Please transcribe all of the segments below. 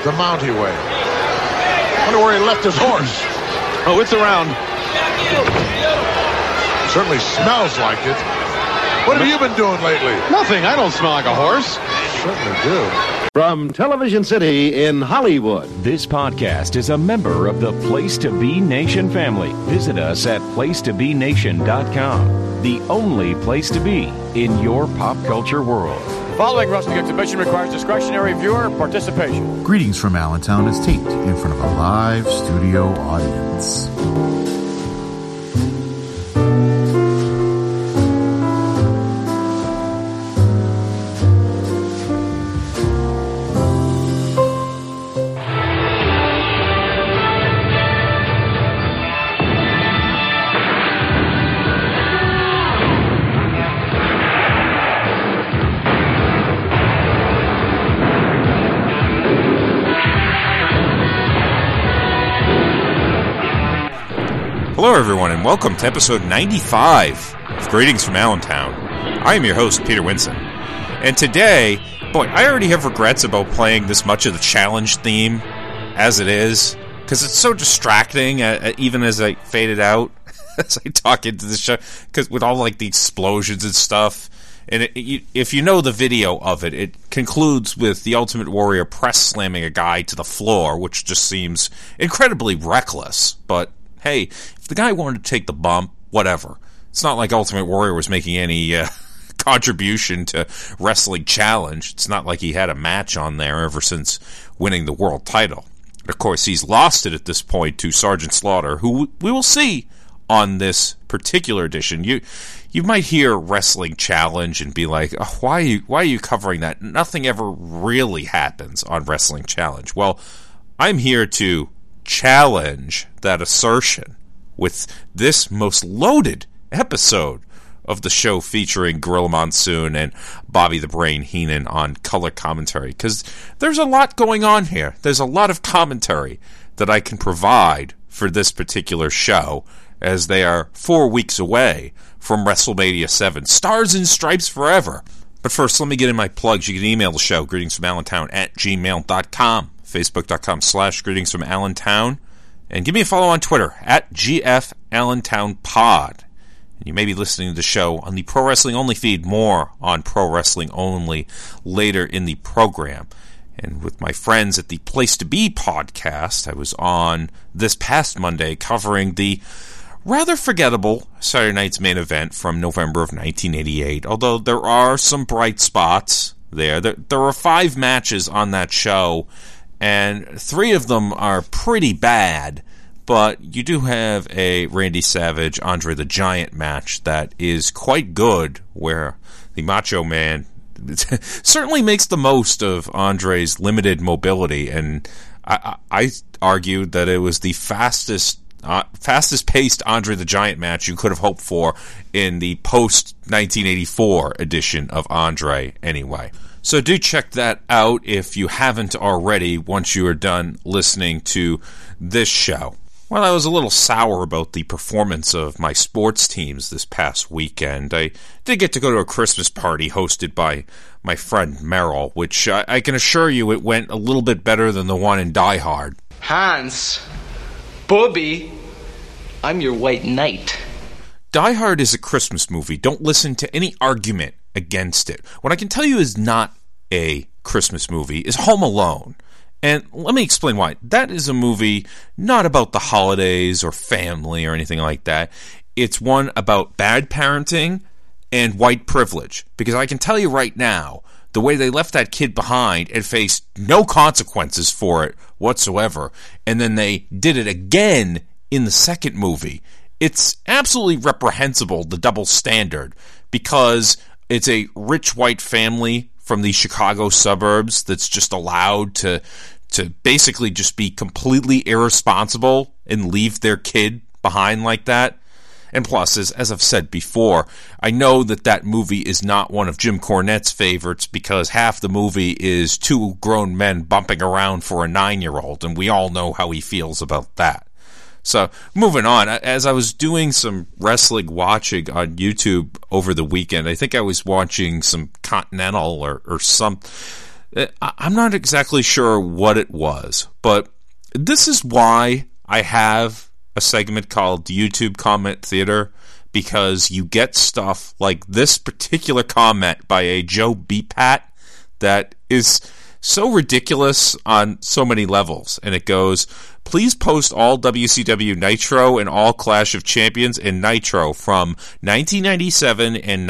the Mountie way. Wonder where he left his horse. Oh, it's around. Certainly smells like it. What have you been doing lately? Nothing. I don't smell like a horse. Certainly do. From Television City in Hollywood. This podcast is a member of the Place to Be Nation family. Visit us at placetobenation.com. The only place to be in your pop culture world. The following wrestling exhibition requires discretionary viewer participation. Greetings from Allentown is taped in front of a live studio audience. Hello everyone and welcome to episode 95 of Greetings from Allentown. I am your host, Peter Winson. And today, boy, I already have regrets about playing this much of the challenge theme as it is, because it's so distracting, even as I fade it out, as I talk into the show, because with all like the explosions and stuff. And if you know the video of it, it concludes with the Ultimate Warrior press slamming a guy to the floor, which just seems incredibly reckless, but hey, if the guy wanted to take the bump, whatever. It's not like Ultimate Warrior was making any contribution to Wrestling Challenge. It's not like he had a match on there ever since winning the world title. Of course, he's lost it at this point to Sergeant Slaughter, who we will see on this particular edition. You might hear Wrestling Challenge and be like, oh, why are you covering that? Nothing ever really happens on Wrestling Challenge. Well, I'm here to challenge that assertion with this most loaded episode of the show featuring Gorilla Monsoon and Bobby the Brain Heenan on color commentary, because there's a lot going on here. There's a lot of commentary that I can provide for this particular show, as they are 4 weeks away from WrestleMania 7. Stars and Stripes forever. But first, let me get in my plugs. You can email the show, greetingsfromallentown@gmail.com. Facebook.com/greetingsfromallentown. And give me a follow on Twitter @GFAllentownPod. And you may be listening to the show on the Pro Wrestling Only feed. More on Pro Wrestling Only later in the program. And with my friends at the Place to Be podcast, I was on this past Monday covering the rather forgettable Saturday Night's Main Event from November of 1988. Although there are some bright spots there. There were 5 matches on that show, and 3 of them are pretty bad, but you do have a Randy Savage, Andre the Giant match that is quite good, where the Macho Man certainly makes the most of Andre's limited mobility, and I argued that it was the fastest-paced Andre the Giant match you could have hoped for in the post-1984 edition of Andre anyway. So do check that out if you haven't already once you are done listening to this show. Well, I was a little sour about the performance of my sports teams this past weekend. I did get to go to a Christmas party hosted by my friend Merrill, which I can assure you it went a little bit better than the one in Die Hard. Hans, Bobby, I'm your white knight. Die Hard is a Christmas movie. Don't listen to any argument against it. What I can tell you is not a Christmas movie is Home Alone. And let me explain why. That is a movie not about the holidays or family or anything like that. It's one about bad parenting and white privilege. Because I can tell you right now, the way they left that kid behind and faced no consequences for it whatsoever, and then they did it again in the second movie, it's absolutely reprehensible, the double standard, because it's a rich white family from the Chicago suburbs that's just allowed to basically just be completely irresponsible and leave their kid behind like that. And plus, as I've said before, I know that movie is not one of Jim Cornette's favorites because half the movie is 2 grown men bumping around for a 9-year-old, and we all know how he feels about that. So, moving on, as I was doing some wrestling watching on YouTube over the weekend, I think I was watching some Continental or some I'm not exactly sure what it was, but this is why I have a segment called YouTube Comment Theater, because you get stuff like this particular comment by a Joe Beepat that is so ridiculous on so many levels. And it goes, please post all WCW Nitro and all Clash of Champions and Nitro from 1997 and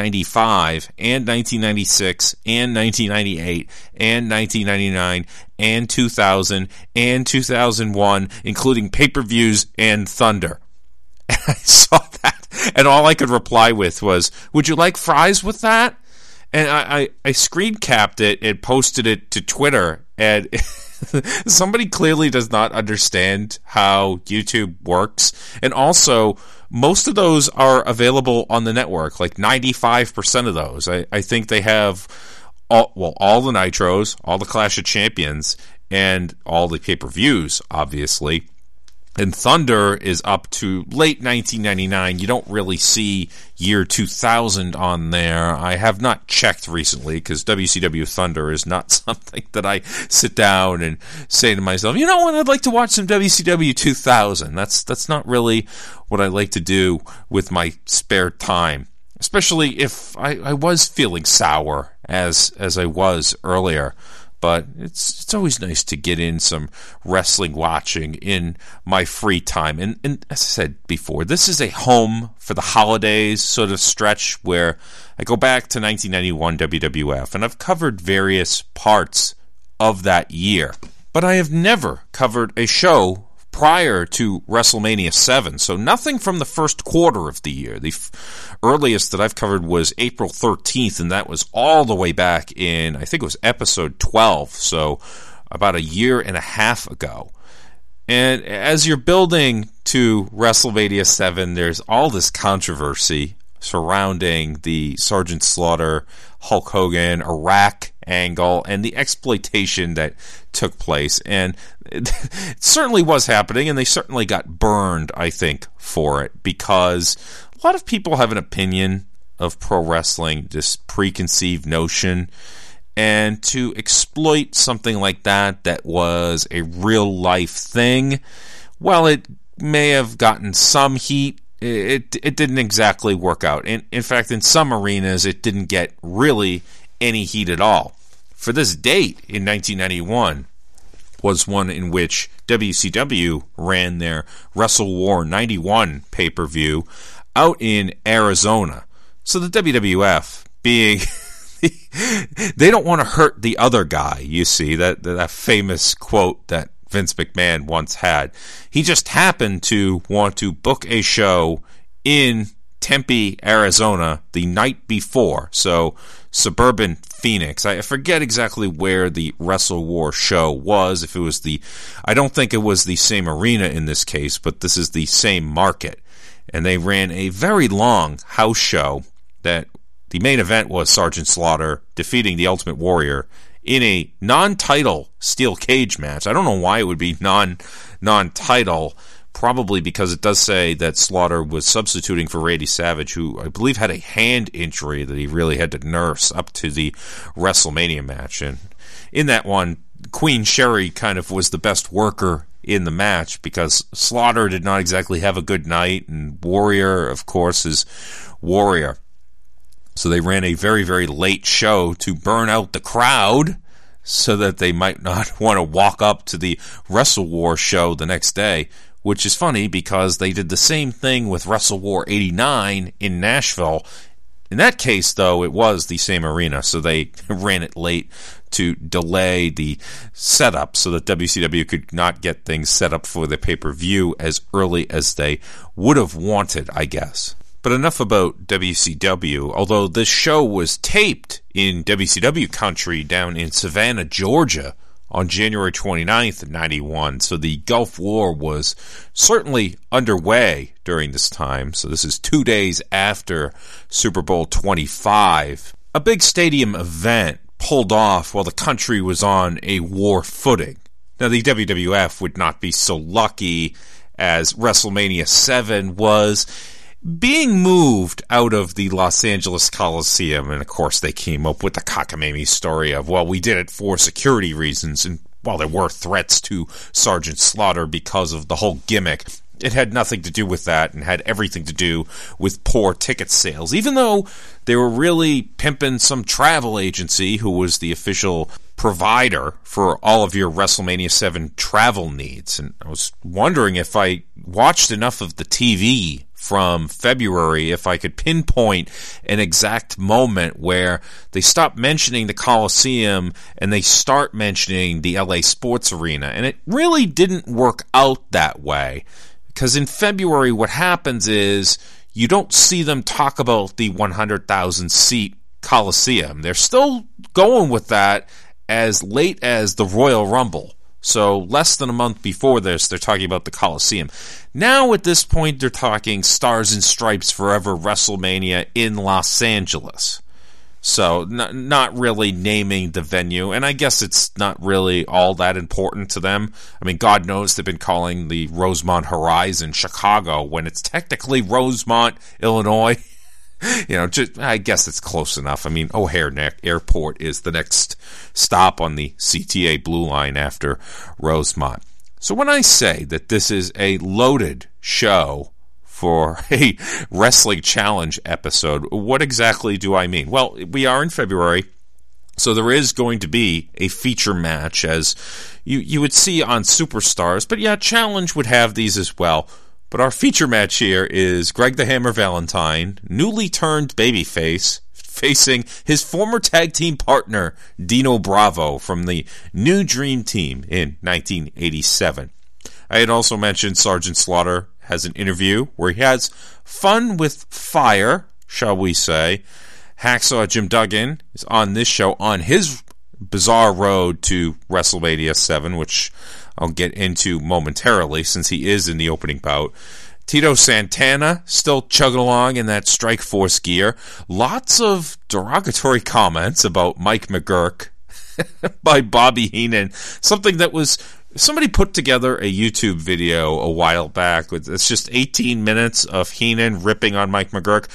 1995 and 1996 and 1998 and 1999 and 2000 and 2001, including pay-per-views and Thunder. And I saw that, and all I could reply with was, would you like fries with that? And I screen capped it and posted it to Twitter, and somebody clearly does not understand how YouTube works. And also, most of those are available on the network, like 95% of those. I think they have all the Nitros, all the Clash of Champions, and all the pay-per-views, obviously. And Thunder is up to late 1999. You don't really see year 2000 on there. I have not checked recently because WCW Thunder is not something that I sit down and say to myself, you know what, I'd like to watch some WCW 2000. That's not really what I like to do with my spare time, especially if I was feeling sour as I was earlier. But it's always nice to get in some wrestling watching in my free time. And as I said before, this is a home for the holidays sort of stretch where I go back to 1991 WWF, and I've covered various parts of that year. But I have never covered a show prior to WrestleMania 7, so nothing from the first quarter of the year. The earliest that I've covered was April 13th, and that was all the way back in, I think it was episode 12, so about a year and a half ago. And as you're building to WrestleMania 7, there's all this controversy surrounding the Sergeant Slaughter, Hulk Hogan, Iraq angle, and the exploitation that took place. And it certainly was happening, and they certainly got burned, I think, for it, because a lot of people have an opinion of pro wrestling, this preconceived notion, and to exploit something like that was a real life thing, well, it may have gotten some heat. It didn't exactly work out. In fact, in some arenas, it didn't get really any heat at all. For this date in 1991 was one in which WCW ran their Wrestle War 91 pay-per-view out in Arizona. So the WWF, being they don't want to hurt the other guy, you see, that famous quote that Vince McMahon once had. He just happened to want to book a show in Tempe, Arizona the night before. So suburban Phoenix. I forget exactly where the Wrestle War show was. If it was I don't think it was the same arena in this case, but this is the same market. And they ran a very long house show that the main event was Sergeant Slaughter defeating the Ultimate Warrior in a non-title steel cage match. I don't know why it would be non-title, probably because it does say that Slaughter was substituting for Randy Savage, who I believe had a hand injury that he really had to nurse up to the WrestleMania match. And in that one, Queen Sherry kind of was the best worker in the match because Slaughter did not exactly have a good night, and Warrior, of course, is Warrior. So they ran a very, very late show to burn out the crowd so that they might not want to walk up to the Wrestle War show the next day, which is funny because they did the same thing with Wrestle War 89 in Nashville. In that case, though, it was the same arena, so they ran it late to delay the setup so that WCW could not get things set up for the pay-per-view as early as they would have wanted, I guess. But enough about WCW, although this show was taped in WCW country down in Savannah, Georgia on January 29th of 91, so the Gulf War was certainly underway during this time. So this is 2 days after Super Bowl 25. A big stadium event pulled off while the country was on a war footing. Now the WWF would not be so lucky as WrestleMania 7 was. being moved out of the Los Angeles Coliseum, and of course they came up with the cockamamie story of, well, we did it for security reasons, and while there were threats to Sergeant Slaughter because of the whole gimmick, it had nothing to do with that and had everything to do with poor ticket sales, even though they were really pimping some travel agency who was the official provider for all of your WrestleMania 7 travel needs. And I was wondering if I watched enough of the TV from February, if I could pinpoint an exact moment where they stop mentioning the Coliseum and they start mentioning the LA Sports Arena. And it really didn't work out that way. Because in February, what happens is you don't see them talk about the 100,000 seat Coliseum. They're still going with that as late as the Royal Rumble. So less than a month before this, they're talking about the Coliseum. Now at this point, they're talking Stars and Stripes Forever WrestleMania in Los Angeles. So not really naming the venue, and I guess it's not really all that important to them. I mean, God knows they've been calling the Rosemont Horizon Chicago when it's technically Rosemont, Illinois. I guess it's close enough. I mean, O'Hare Airport is the next stop on the CTA Blue Line after Rosemont. So when I say that this is a loaded show for a Wrestling Challenge episode, what exactly do I mean? Well, we are in February, so there is going to be a feature match, as you would see on Superstars. But yeah, Challenge would have these as well. But our feature match here is Greg the Hammer Valentine, newly turned babyface, facing his former tag team partner, Dino Bravo, from the New Dream Team in 1987. I had also mentioned Sergeant Slaughter has an interview where he has fun with fire, shall we say. Hacksaw Jim Duggan is on this show on his bizarre road to WrestleMania 7, which I'll get into momentarily since he is in the opening bout. Tito Santana still chugging along in that Strikeforce gear. Lots of derogatory comments about Mike McGurk by Bobby Heenan. Something that was... Somebody put together a YouTube video a while back. It's just 18 minutes of Heenan ripping on Mike McGurk.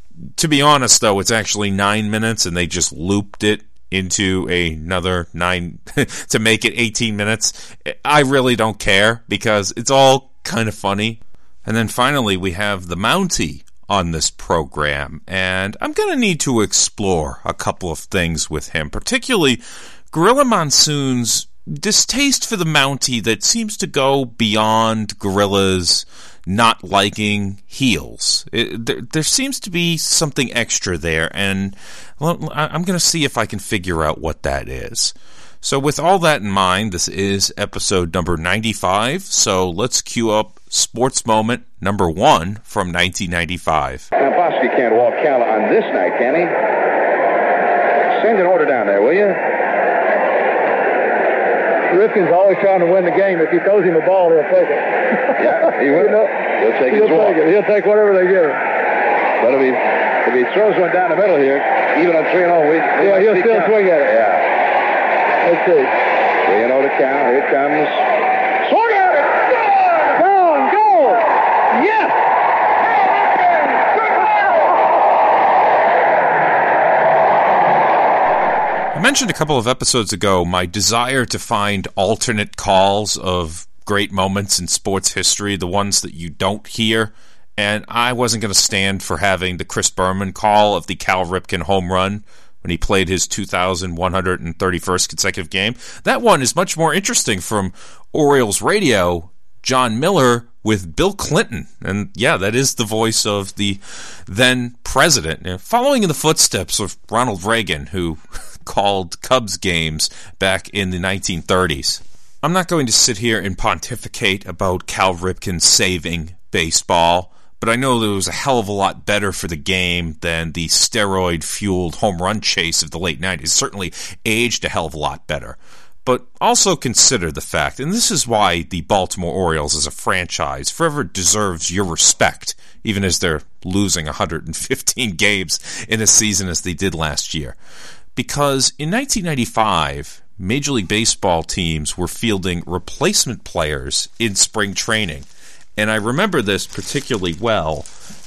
To be honest, though, it's actually 9 minutes, and they just looped it into another 9 to make it 18 minutes. I really don't care because it's all kind of funny. And then finally, we have the Mountie on this program, and I'm going to need to explore a couple of things with him, particularly Gorilla Monsoon's distaste for the Mountie that seems to go beyond Gorilla's not liking heels. There seems to be something extra there, and I'm going to see if I can figure out what that is. So with all that in mind, this is episode number 95, so let's cue up Sports Moment number 1 from 1995. Now, Bosky can't walk Cal on this night, can he? Send an order down there, will you? Rifkin's always trying to win the game. If he throws him a ball, he'll take it. Yeah, he will. He'll take his walk. He'll take whatever they give him. But if he throws one down the middle here, even on 3-0, he'll still swing at it. Yeah. Let's see. 3-0 to count. Here it comes. Swing at it! Gone! Goal! Yes! I mentioned a couple of episodes ago my desire to find alternate calls of great moments in sports history, the ones that you don't hear, and I wasn't going to stand for having the Chris Berman call of the Cal Ripken home run when he played his 2,131st consecutive game. That one is much more interesting from Orioles radio, John Miller with Bill Clinton. And yeah, that is the voice of the then president, following in the footsteps of Ronald Reagan, who called Cubs games back in the 1930s. I'm not going to sit here and pontificate about Cal Ripken saving baseball, but I know that it was a hell of a lot better for the game than the steroid-fueled home run chase of the late 90s. It certainly aged a hell of a lot better. But also consider the fact, and this is why the Baltimore Orioles as a franchise forever deserves your respect, even as they're losing 115 games in a season as they did last year. Because in 1995, Major League Baseball teams were fielding replacement players in spring training. And I remember this particularly well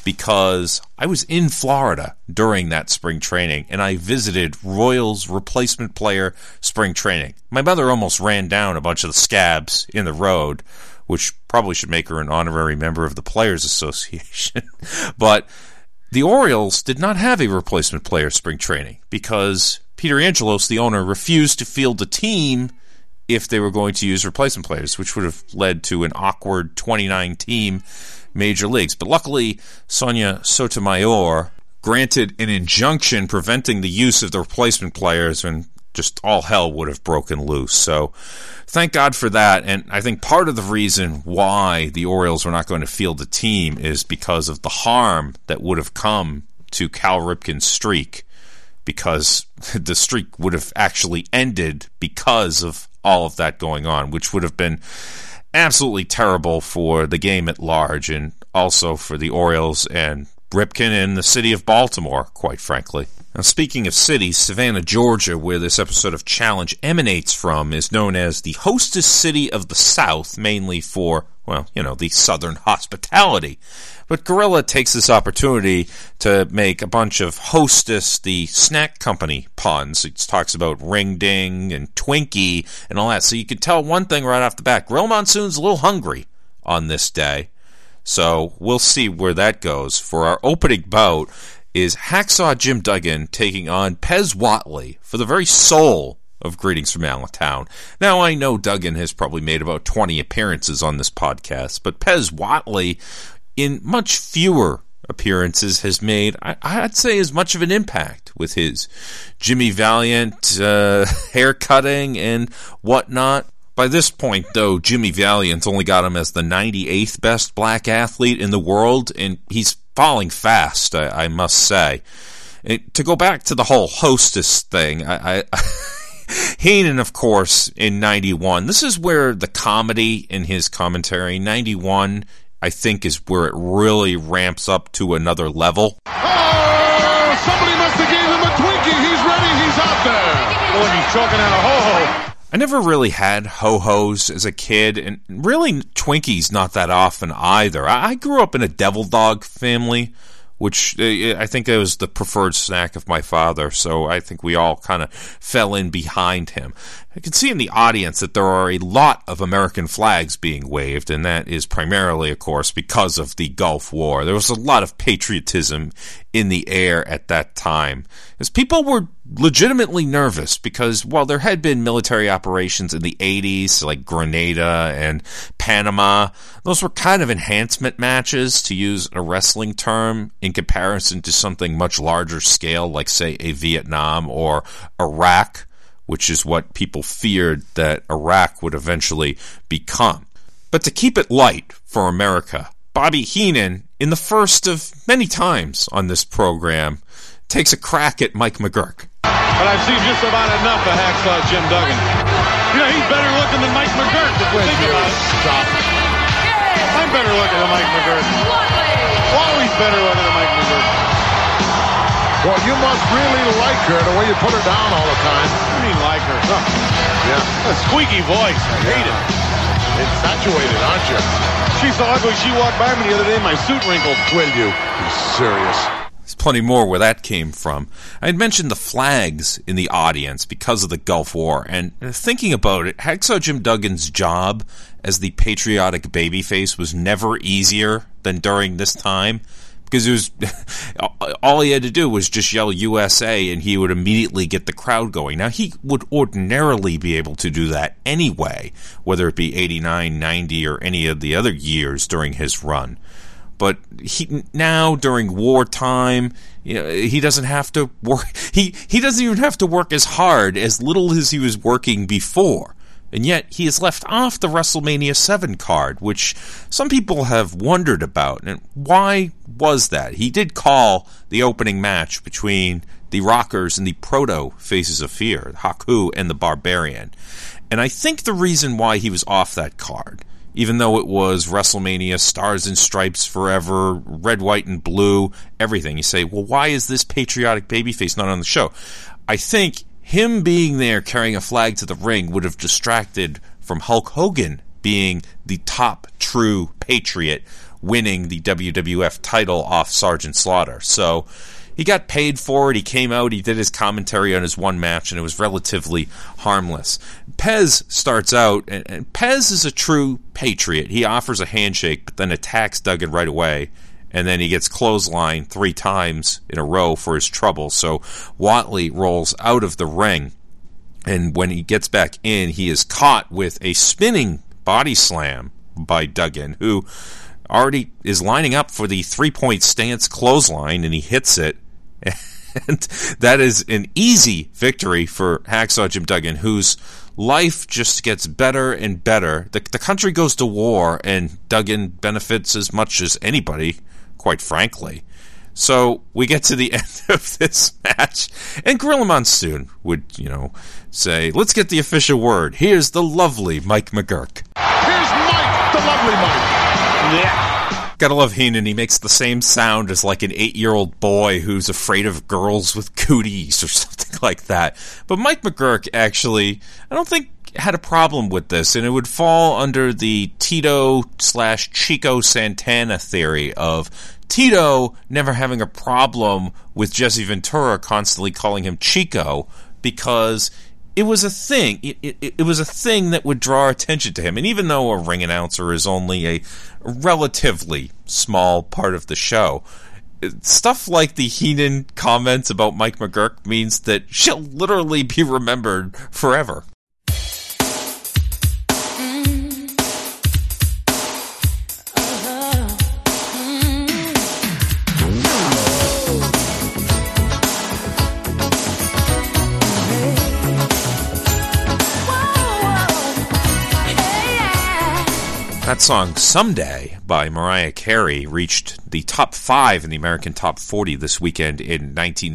because I was in Florida during that spring training, and I visited Royals replacement player spring training. My mother almost ran down a bunch of the scabs in the road, which probably should make her an honorary member of the Players Association. But the Orioles did not have a replacement player spring training because Peter Angelos, the owner, refused to field a team if they were going to use replacement players, which would have led to an awkward 29-team major leagues. But luckily, Sonia Sotomayor granted an injunction preventing the use of the replacement players, and just all hell would have broken loose. So thank God for that. And I think part of the reason why the Orioles were not going to field a team is because of the harm that would have come to Cal Ripken's streak, because the streak would have actually ended because of all of that going on, which would have been absolutely terrible for the game at large, and also for the Orioles and Ripken and the city of Baltimore, quite frankly. Now, speaking of cities, Savannah, Georgia, where this episode of Challenge emanates from, is known as the hostess city of the South, mainly for, well, the Southern hospitality. But Gorilla takes this opportunity to make a bunch of Hostess, the snack company, puns. It talks about Ring Ding and Twinkie and all that. So you can tell one thing right off the bat. Gorilla Monsoon's a little hungry on this day. So we'll see where that goes. For our opening bout is Hacksaw Jim Duggan taking on Pez Whatley for the very soul of Greetings from Allentown. Now, I know Duggan has probably made about 20 appearances on this podcast, but Pez Whatley, in much fewer appearances, has made, I'd say, as much of an impact with his Jimmy Valiant haircutting and whatnot. By this point, though, Jimmy Valiant's only got him as the 98th best black athlete in the world, and he's falling fast, I must say. To go back to the whole Hostess thing, Heenan, of course, in 91, this is where the comedy in his commentary, 91, I think, is where it really ramps up to another level. Oh, somebody must have gave him a Twinkie. He's ready. He's out there. Boy, he's choking out a ho-ho. I never really had ho-hos as a kid, and really Twinkies not that often either. I grew up in a Devil Dog family, which I think it was the preferred snack of my father, so I think we all kind of fell in behind him. I can see in the audience that there are a lot of American flags being waved, and that is primarily, of course, because of the Gulf War. There was a lot of patriotism in the air at that time, as people were legitimately nervous, because while there had been military operations in the 80s, like Grenada and Panama, those were kind of enhancement matches, to use a wrestling term, in comparison to something much larger scale, like, say, a Vietnam or Iraq, which is what people feared that Iraq would eventually become. But to keep it light for America, Bobby Heenan, in the first of many times on this program, takes a crack at Mike McGurk. But I've seen just about enough of Hacksaw Jim Duggan. He's better looking than Mike McGurk. Stop. I'm better looking than Mike McGurk. Wally's better looking than Mike McGurk. Well, you must really like her the way you put her down all the time. What do you mean like her? Huh. Yeah. A squeaky voice. I hate it. Infatuated, aren't you? She's so ugly, she walked by me the other day and my suit wrinkled. Will you? Be serious. There's plenty more where that came from. I had mentioned the flags in the audience because of the Gulf War, and thinking about it, Hacksaw Jim Duggan's job as the patriotic babyface was never easier than during this time, because it was all he had to do was just yell USA and he would immediately get the crowd going. Now, he would ordinarily be able to do that anyway, whether it be 89, 90, or any of the other years during his run. But now, during wartime, he doesn't have to work. He doesn't even have to work as hard, as little as he was working before. And yet, he is left off the WrestleMania 7 card, which some people have wondered about. And why was that? He did call the opening match between the Rockers and the Proto-Faces of Fear, Haku and the Barbarian. And I think the reason why he was off that card, even though it was WrestleMania, Stars and Stripes Forever, Red, White, and Blue, everything, you say, well, why is this patriotic babyface not on the show? I think him being there carrying a flag to the ring would have distracted from Hulk Hogan being the top true patriot winning the WWF title off Sergeant Slaughter. So he got paid for it. He came out, he did his commentary on his one match, and it was relatively harmless. Pez starts out, and Pez is a true patriot. He offers a handshake, but then attacks Duggan right away, and then he gets clotheslined 3 times in a row for his trouble. So Whatley rolls out of the ring, and when he gets back in, he is caught with a spinning body slam by Duggan, who already is lining up for the 3-point stance clothesline, and he hits it. And that is an easy victory for Hacksaw Jim Duggan, whose life just gets better and better. The country goes to war, and Duggan benefits as much as anybody, quite frankly. So we get to the end of this match, and Gorilla Monsoon would, say, let's get the official word. Here's the lovely Mike McGurk. Here's Mike, the lovely Mike. Yeah. Gotta love Heenan. He makes the same sound as like an 8-year-old boy who's afraid of girls with cooties or something like that. But Mike McGurk actually, I don't think, had a problem with this, and it would fall under the Tito/Chico Santana theory of Tito never having a problem with Jesse Ventura constantly calling him Chico, because it was a thing. It was a thing that would draw attention to him. And even though a ring announcer is only a relatively small part of the show, stuff like the Heenan comments about Mike McGurk means that she'll literally be remembered forever. That song, Someday, by Mariah Carey, reached the top 5 in the American Top 40 this weekend in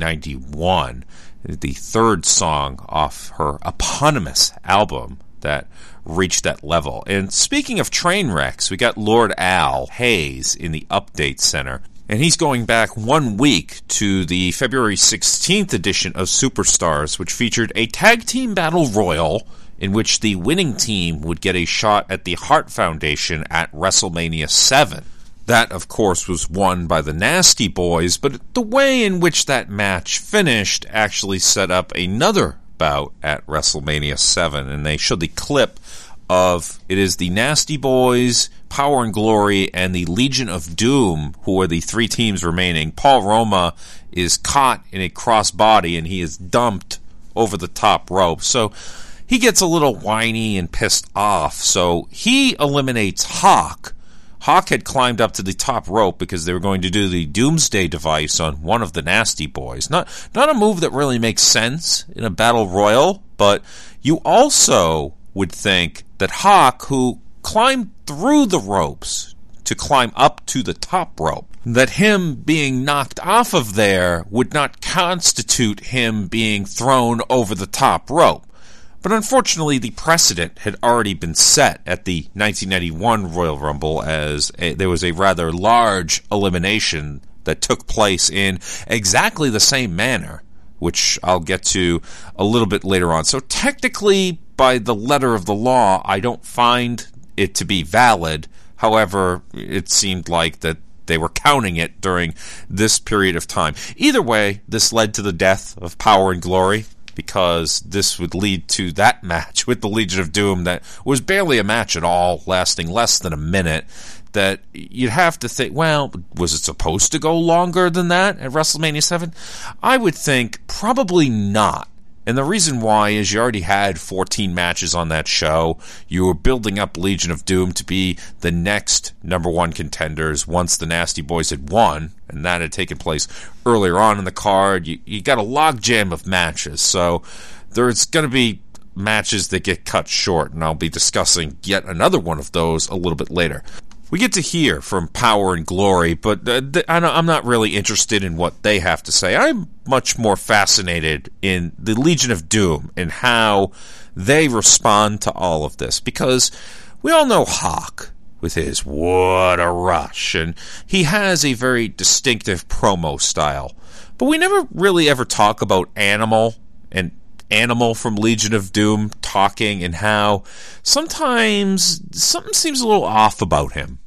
1991. The third song off her eponymous album that reached that level. And speaking of train wrecks, we got Lord Al Hayes in the Update Center. And he's going back 1 week to the February 16th edition of Superstars, which featured a tag team battle royal in which the winning team would get a shot at the Hart Foundation at WrestleMania 7. That, of course, was won by the Nasty Boys, but the way in which that match finished actually set up another bout at WrestleMania 7, and they showed the clip of, it is the Nasty Boys, Power and Glory, and the Legion of Doom, who are the 3 teams remaining. Paul Roma is caught in a crossbody, and he is dumped over the top rope. So he gets a little whiny and pissed off, so he eliminates Hawk. Hawk had climbed up to the top rope because they were going to do the Doomsday device on one of the Nasty Boys. Not a move that really makes sense in a battle royal, but you also would think that Hawk, who climbed through the ropes to climb up to the top rope, that him being knocked off of there would not constitute him being thrown over the top rope. But unfortunately, the precedent had already been set at the 1991 Royal Rumble, as there was a rather large elimination that took place in exactly the same manner, which I'll get to a little bit later on. So technically, by the letter of the law, I don't find it to be valid. However, it seemed like that they were counting it during this period of time. Either way, this led to the death of Power and Glory, because this would lead to that match with the Legion of Doom that was barely a match at all, lasting less than a minute, that you'd have to think, well, was it supposed to go longer than that at WrestleMania 7? I would think probably not. And the reason why is you already had 14 matches on that show. You were building up Legion of Doom to be the next number 1 contenders once the Nasty Boys had won, and that had taken place earlier on in the card. You got a logjam of matches, so there's going to be matches that get cut short, and I'll be discussing yet another one of those a little bit later. We get to hear from Power and Glory, but I'm not really interested in what they have to say. I'm much more fascinated in the Legion of Doom and how they respond to all of this, because we all know Hawk with his "What a Rush," and he has a very distinctive promo style. But we never really ever talk about Animal and Animal from Legion of Doom talking, and how sometimes something seems a little off about him.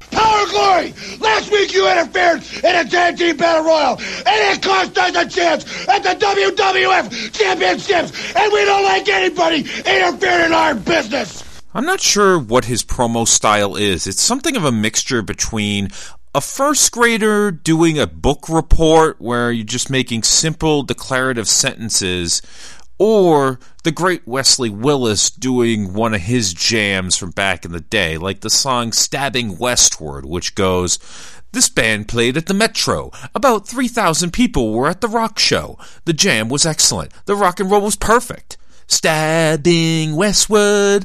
Power Glory! Last week you interfered in a tag team battle royal, and it cost us a chance at the WWF Championships, and we don't like anybody interfering in our business! I'm not sure what his promo style is. It's something of a mixture between a first grader doing a book report where you're just making simple declarative sentences, or the great Wesley Willis doing one of his jams from back in the day, like the song Stabbing Westward, which goes, "This band played at the Metro. About 3,000 people were at the rock show. The jam was excellent. The rock and roll was perfect. Stabbing westward,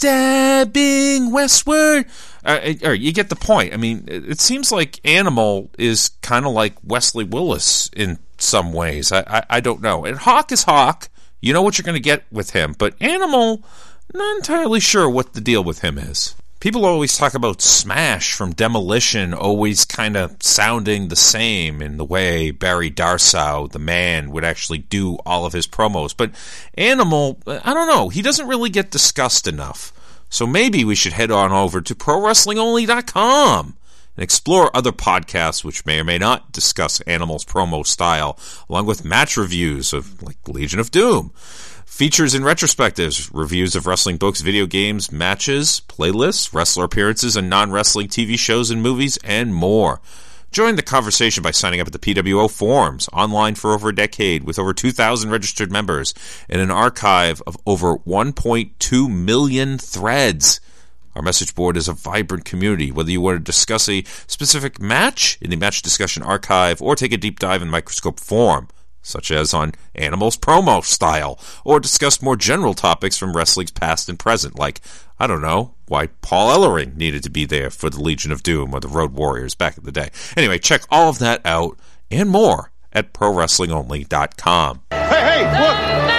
stabbing westward." You get the point. I mean, it seems like Animal is kind of like Wesley Willis in some ways. I don't know. And Hawk is Hawk. You know what you're going to get with him. But Animal, not entirely sure what the deal with him is. People always talk about Smash from Demolition always kind of sounding the same in the way Barry Darsow, the man, would actually do all of his promos. But Animal, I don't know, he doesn't really get discussed enough. So maybe we should head on over to ProWrestlingOnly.com and explore other podcasts which may or may not discuss Animal's promo style, along with match reviews of like Legion of Doom. Features and retrospectives, reviews of wrestling books, video games, matches, playlists, wrestler appearances, and non-wrestling TV shows and movies, and more. Join the conversation by signing up at the PWO forums, online for over a decade with over 2,000 registered members and an archive of over 1.2 million threads. Our message board is a vibrant community. Whether you want to discuss a specific match in the match discussion archive or take a deep dive in microscope form, such as on Animal's promo style, or discuss more general topics from wrestling's past and present, like, I don't know, why Paul Ellering needed to be there for the Legion of Doom or the Road Warriors back in the day. Anyway, check all of that out and more at ProWrestlingOnly.com. Hey, look!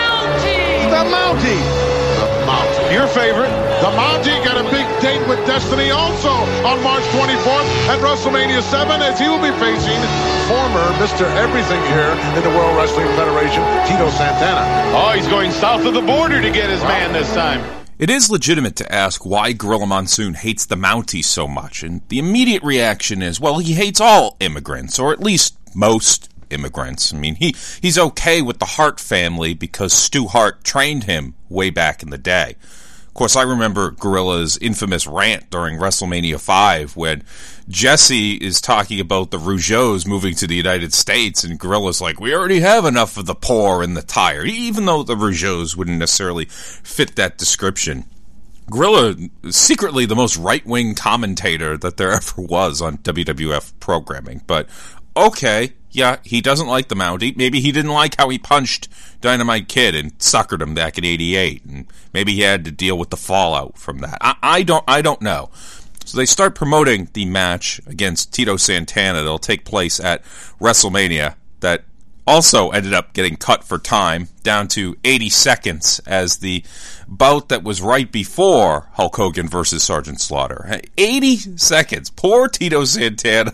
The Mountie! The Mountie. Your favorite. The Mountie got a big date with Destiny also on March 24th at WrestleMania 7 as he will be facing former Mr. Everything here in the World Wrestling Federation, Tito Santana. Oh, he's going south of the border to get his man this time. It is legitimate to ask why Gorilla Monsoon hates the Mountie so much, and the immediate reaction is, well, he hates all immigrants, or at least most immigrants. I mean, he's okay with the Hart family because Stu Hart trained him way back in the day. Of course, I remember Gorilla's infamous rant during WrestleMania 5 when Jesse is talking about the Rougeaus moving to the United States, and Gorilla's like, we already have enough of the poor and the tired, even though the Rougeaus wouldn't necessarily fit that description. Gorilla is secretly the most right-wing commentator that there ever was on WWF programming, but okay, yeah, he doesn't like the Mountie. Maybe he didn't like how he punched Dynamite Kid and suckered him back in '88, and maybe he had to deal with the fallout from that. I don't know. So they start promoting the match against Tito Santana that'll take place at WrestleMania that also ended up getting cut for time down to 80 seconds as the bout that was right before Hulk Hogan versus Sergeant Slaughter. 80 seconds. Poor Tito Santana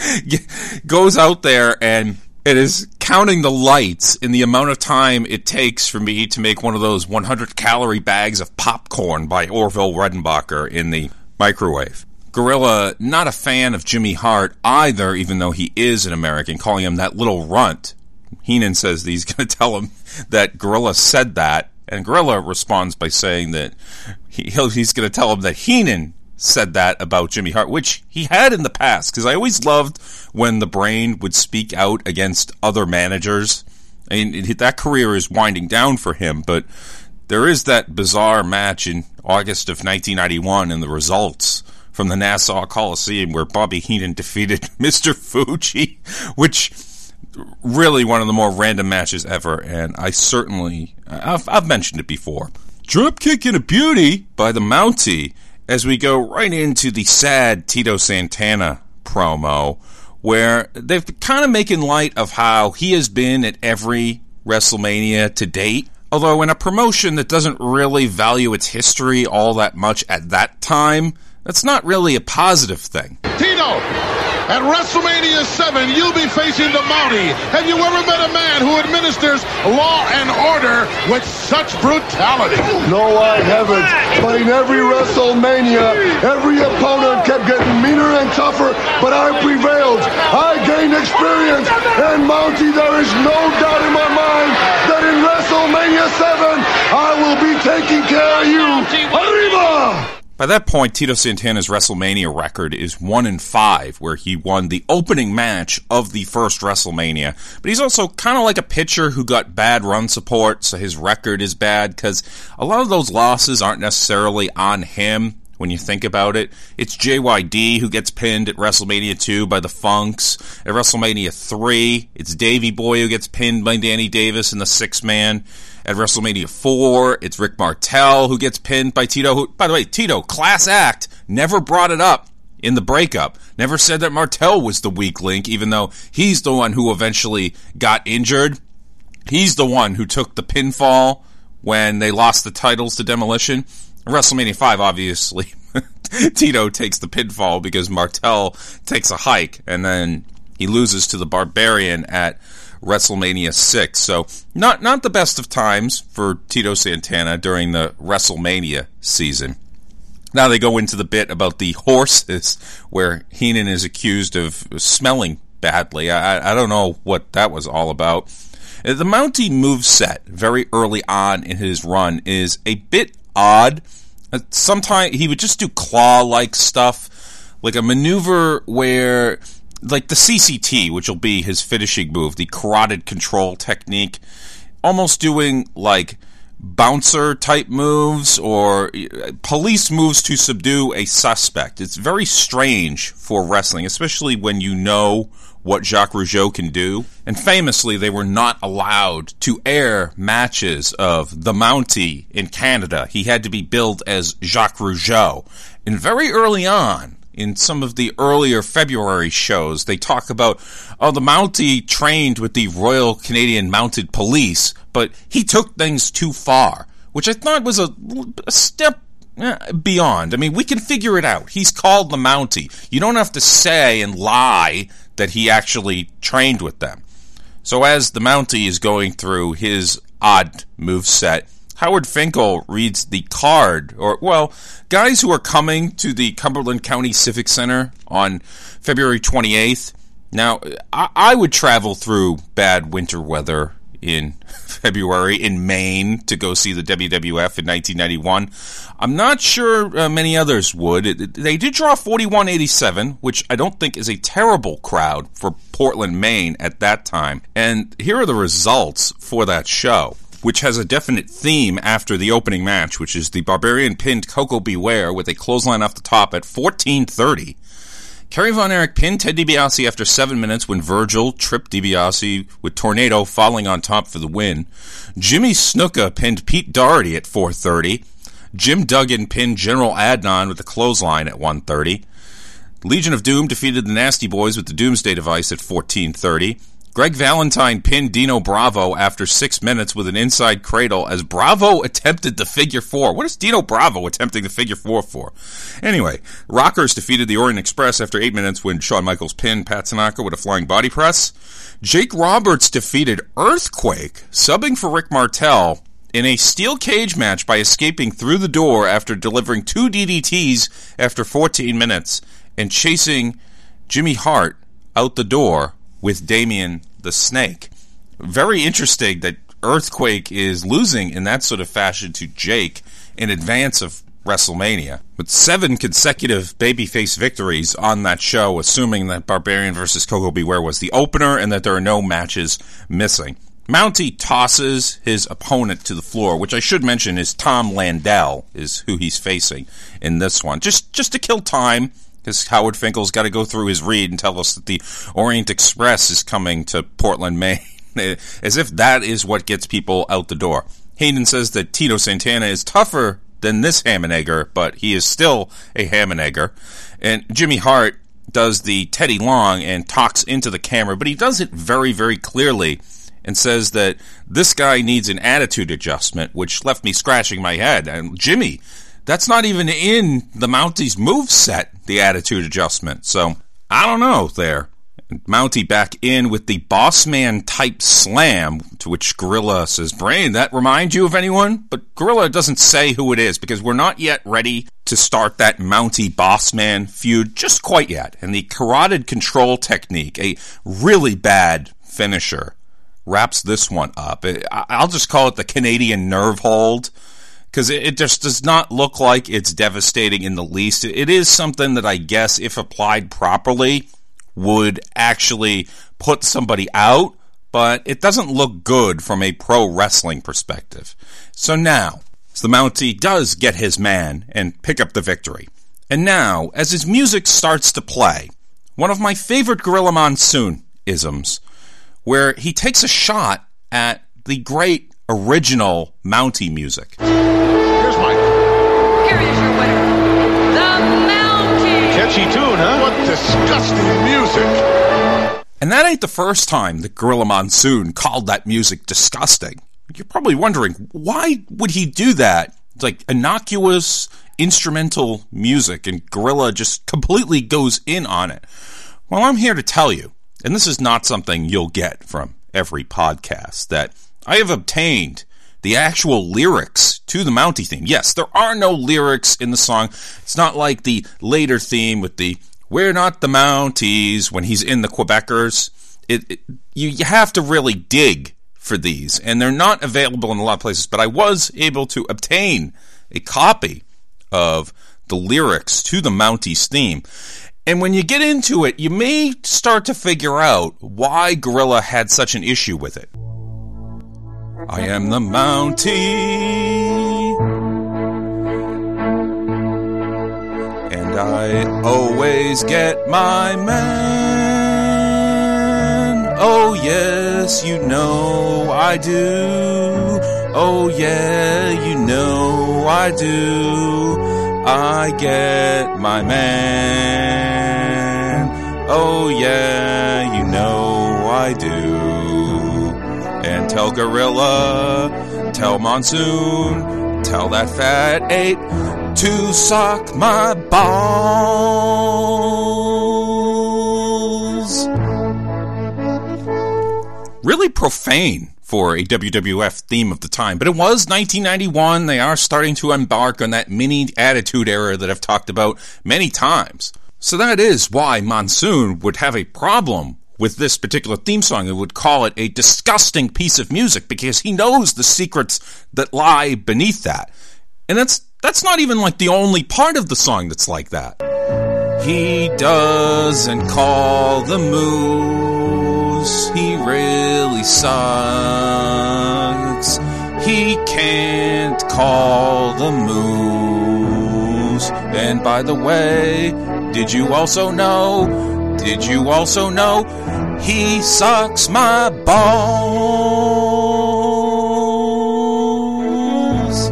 goes out there and it is counting the lights in the amount of time it takes for me to make one of those 100-calorie bags of popcorn by Orville Redenbacher in the microwave. Gorilla, not a fan of Jimmy Hart either, even though he is an American, calling him that little runt. Heenan says that he's going to tell him that Gorilla said that, and Gorilla responds by saying that he's going to tell him that Heenan said that about Jimmy Hart, which he had in the past, because I always loved when the Brain would speak out against other managers. I mean, that career is winding down for him, but there is that bizarre match in August of 1991 and the results from the Nassau Coliseum where Bobby Heenan defeated Mr. Fuji, which really one of the more random matches ever, and I've mentioned it before. Dropkick and a Beauty by the Mountie, as we go right into the sad Tito Santana promo, where they're kind of making light of how he has been at every WrestleMania to date, although in a promotion that doesn't really value its history all that much at that time, that's not really a positive thing. Tito, At WrestleMania 7, you'll be facing the Mountie. Have you ever met a man who administers law and order with such brutality? No, I haven't. But in every WrestleMania, every opponent kept getting meaner and tougher, but I prevailed. I gained experience, and Mountie, there is no doubt in my mind that in WrestleMania 7, I will be taking care of you. Arriba! By that point, Tito Santana's WrestleMania record is 1-5, where he won the opening match of the first WrestleMania. But he's also kind of like a pitcher who got bad run support, so his record is bad, because a lot of those losses aren't necessarily on him. When you think about it, it's JYD who gets pinned at WrestleMania 2 by the Funks. At WrestleMania 3, it's Davey Boy who gets pinned by Danny Davis in the 6-man. At WrestleMania 4, it's Rick Martel who gets pinned by Tito. Who, by the way, Tito, class act, never brought it up in the breakup. Never said that Martel was the weak link, even though he's the one who eventually got injured. He's the one who took the pinfall when they lost the titles to Demolition. WrestleMania 5, obviously, Tito takes the pinfall because Martel takes a hike, and then he loses to the Barbarian at WrestleMania 6. So, not the best of times for Tito Santana during the WrestleMania season. Now they go into the bit about the horses, where Heenan is accused of smelling badly. I don't know what that was all about. The Mountie moveset very early on in his run is a bit odd. Sometimes he would just do claw-like stuff, like a maneuver where, like the CCT, which will be his finishing move, the carotid control technique, almost doing like bouncer-type moves or police moves to subdue a suspect. It's very strange for wrestling, especially when you know what Jacques Rougeau can do. And famously, they were not allowed to air matches of the Mountie in Canada. He had to be billed as Jacques Rougeau. And very early on, in some of the earlier February shows, they talk about, the Mountie trained with the Royal Canadian Mounted Police, but he took things too far, which I thought was a step beyond. I mean, we can figure it out. He's called the Mountie. You don't have to say and lie that he actually trained with them. So as the Mountie is going through his odd moveset, Howard Finkel reads the card, guys who are coming to the Cumberland County Civic Center on February 28th. Now, I would travel through bad winter weather in February in Maine to go see the WWF in 1991. I'm not sure many others would. They did draw 4187, which I don't think is a terrible crowd for Portland, Maine at that time. And here are the results for that show, which has a definite theme after the opening match, which is the Barbarian pinned Koko B. Ware with a clothesline off the top at 14:30. Kerry Von Erich pinned Ted DiBiase after 7 minutes when Virgil tripped DiBiase with Tornado falling on top for the win. Jimmy Snuka pinned Pete Doherty at 4:30. Jim Duggan pinned General Adnan with a clothesline at 1:30. Legion of Doom defeated the Nasty Boys with the Doomsday Device at 14:30. Greg Valentine pinned Dino Bravo after 6 minutes with an inside cradle as Bravo attempted the figure four. What is Dino Bravo attempting the figure four for? Anyway, Rockers defeated the Orient Express after 8 minutes when Shawn Michaels pinned Pat Tanaka with a flying body press. Jake Roberts defeated Earthquake, subbing for Rick Martel, in a steel cage match by escaping through the door after delivering 2 DDTs after 14 minutes and chasing Jimmy Hart out the door with Damien the Snake. Very interesting that Earthquake is losing in that sort of fashion to Jake in advance of WrestleMania. With 7 consecutive babyface victories on that show, assuming that Barbarian vs. Koko B. Ware was the opener and that there are no matches missing. Mountie tosses his opponent to the floor, which I should mention is Tom Landell, is who he's facing in this one. Just to kill time, because Howard Finkel's got to go through his read and tell us that the Orient Express is coming to Portland, Maine, as if that is what gets people out the door. Hayden says that Tito Santana is tougher than this ham and egger, but he is still a ham and egger. And Jimmy Hart does the Teddy Long and talks into the camera, but he does it very, very clearly and says that this guy needs an attitude adjustment, which left me scratching my head. And Jimmy, that's not even in the Mountie's moveset, the attitude adjustment. So I don't know there. Mountie back in with the Bossman type slam, to which Gorilla says, Brain, that remind you of anyone? But Gorilla doesn't say who it is because we're not yet ready to start that Mountie Bossman feud just quite yet. And the carotid control technique, a really bad finisher, wraps this one up. I'll just call it the Canadian nerve hold, because it just does not look like it's devastating in the least. It is something that I guess, if applied properly, would actually put somebody out, but it doesn't look good from a pro wrestling perspective. So now, as the Mountie does get his man and pick up the victory, and now, as his music starts to play, one of my favorite Gorilla Monsoon isms, where he takes a shot at the great original Mountie music. Here's Mike. Here is your winner, the Mountie. Catchy tune, huh? What disgusting music. And that ain't the first time that Gorilla Monsoon called that music disgusting. You're probably wondering, why would he do that? It's like innocuous instrumental music, and Gorilla just completely goes in on it. Well, I'm here to tell you, and this is not something you'll get from every podcast, that I have obtained the actual lyrics to the Mountie theme. Yes, there are no lyrics in the song. It's not like the later theme with the "We're not the Mounties" when he's in the Quebecers. You have to really dig for these, and they're not available in a lot of places, but I was able to obtain a copy of the lyrics to the Mounties theme. And when you get into it, you may start to figure out why Gorilla had such an issue with it. I am the Mountie, and I always get my man. Oh yes, you know I do. Oh yeah, you know I do. I get my man. Oh yeah, you know I do. And tell Gorilla, tell Monsoon, tell that fat ape to suck my balls. Really profane for a WWF theme of the time, but it was 1991. They are starting to embark on that mini attitude era that I've talked about many times. So that is why Monsoon would have a problem with this particular theme song and would call it a disgusting piece of music, because he knows the secrets that lie beneath that. And that's not even like the only part of the song that's like that. He doesn't call the moves. He really sucks. He can't call the moves. And by the way, did you also know he sucks my balls?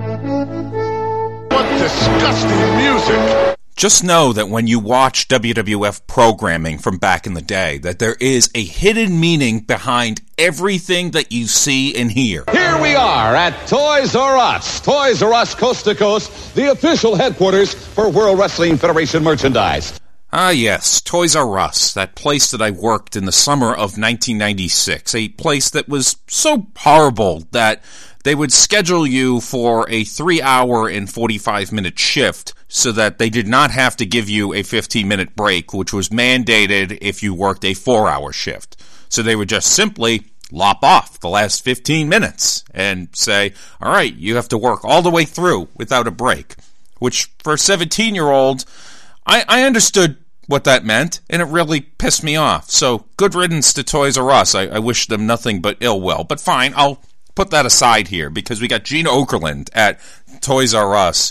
What disgusting music. Just know that when you watch WWF programming from back in the day, that there is a hidden meaning behind everything that you see and hear. Here we are at Toys R Us. Toys R Us Coast to Coast, the official headquarters for World Wrestling Federation merchandise. Ah yes, Toys R Us, that place that I worked in the summer of 1996, a place that was so horrible that they would schedule you for a 3-hour and 45-minute shift so that they did not have to give you a 15-minute break, which was mandated if you worked a 4-hour shift. So they would just simply lop off the last 15 minutes and say, all right, you have to work all the way through without a break, which for a 17-year-old, I understood what that meant, and it really pissed me off. So good riddance to Toys R Us. I wish them nothing but ill will. But fine, I'll put that aside here, because we got Gene Okerlund at Toys R Us.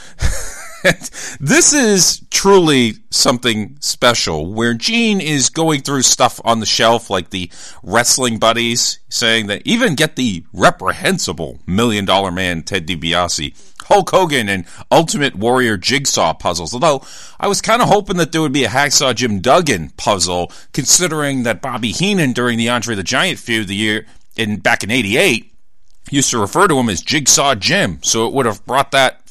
This is truly something special, where Gene is going through stuff on the shelf like the Wrestling Buddies, saying that even get the reprehensible $1 Million Man Ted DiBiase, Hulk Hogan, and Ultimate Warrior jigsaw puzzles. Although I was kind of hoping that there would be a Hacksaw Jim Duggan puzzle, considering that Bobby Heenan during the Andre the Giant feud back in '88 used to refer to him as Jigsaw Jim, so it would have brought that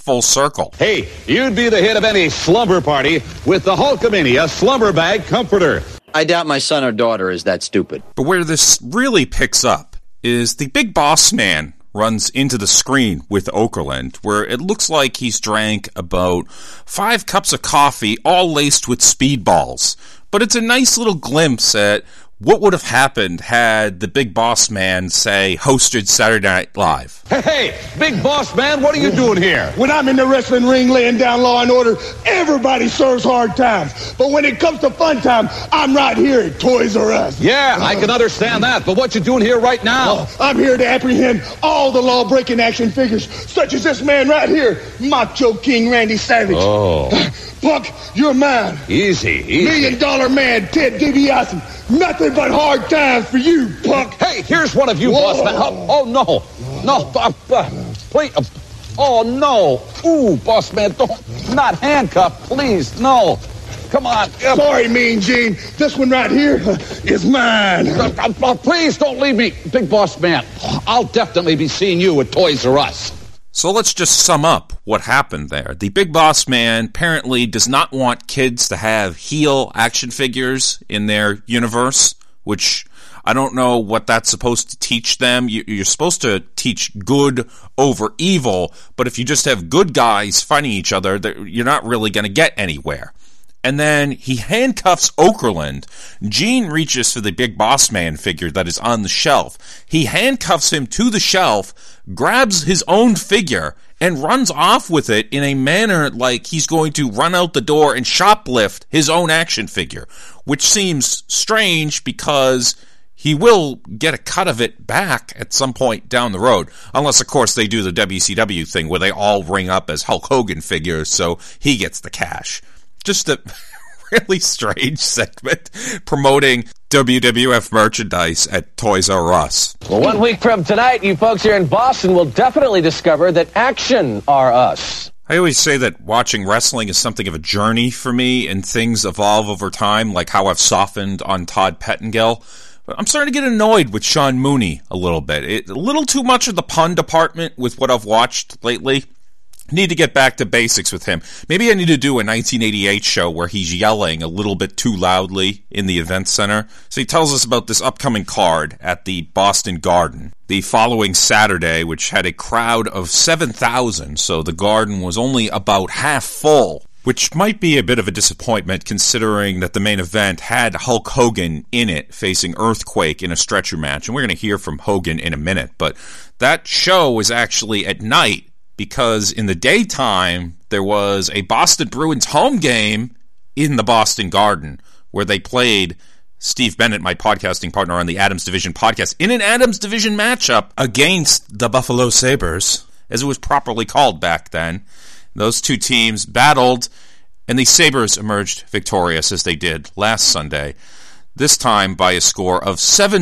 full circle. Hey, you'd be the hit of any slumber party with the Hulkamania Slumber Bag Comforter. I doubt my son or daughter is that stupid. But where this really picks up is the Big Boss Man runs into the screen with Okerlund, where it looks like he's drank about 5 cups of coffee, all laced with speedballs. But it's a nice little glimpse at what would have happened had the Big Boss Man, say, hosted Saturday Night Live. Hey, Big Boss Man, what are you doing here? When I'm in the wrestling ring laying down Law and Order, everybody serves hard times. But when it comes to fun time, I'm right here at Toys R Us. Yeah, I can understand that, but what you doing here right now? I'm here to apprehend all the law-breaking action figures, such as this man right here, Macho King Randy Savage. Oh. Punk, you're mine. Easy. $1 Million Man, Ted DiBiase. Nothing but hard times for you, punk. Hey, here's one of you, Boss Man. Oh, no. No, please. Oh, no. Ooh, Boss Man, not handcuff, please. No. Come on. Sorry, Mean Gene. This one right here is mine. Please don't leave me, Big Boss Man. I'll definitely be seeing you at Toys R Us. So let's just sum up what happened there. The Big Boss Man apparently does not want kids to have heel action figures in their universe, which I don't know what that's supposed to teach them. You're supposed to teach good over evil, but if you just have good guys fighting each other, you're not really going to get anywhere. And then he handcuffs Okerlund. Gene reaches for the Big Boss Man figure that is on the shelf. He handcuffs him to the shelf, grabs his own figure, and runs off with it in a manner like he's going to run out the door and shoplift his own action figure, which seems strange because he will get a cut of it back at some point down the road, unless, of course, they do the WCW thing where they all ring up as Hulk Hogan figures, so he gets the cash. Just a really strange segment promoting WWF merchandise at Toys R Us. Well, 1 week from tonight, you folks here in Boston will definitely discover that Action R Us. I always say that watching wrestling is something of a journey for me, and things evolve over time, like how I've softened on Todd Pettengill. But I'm starting to get annoyed with Sean Mooney a little bit. A little too much of the pun department with what I've watched lately. Need to get back to basics with him. Maybe I need to do a 1988 show where he's yelling a little bit too loudly in the event center. So he tells us about this upcoming card at the Boston Garden the following Saturday, which had a crowd of 7,000, so the Garden was only about half full, which might be a bit of a disappointment considering that the main event had Hulk Hogan in it facing Earthquake in a stretcher match, and we're going to hear from Hogan in a minute. But that show was actually at night, because in the daytime, there was a Boston Bruins home game in the Boston Garden where they played Steve Bennett, my podcasting partner on the Adams Division podcast, in an Adams Division matchup against the Buffalo Sabres, as it was properly called back then. Those two teams battled, and the Sabres emerged victorious as they did last Sunday, this time by a score of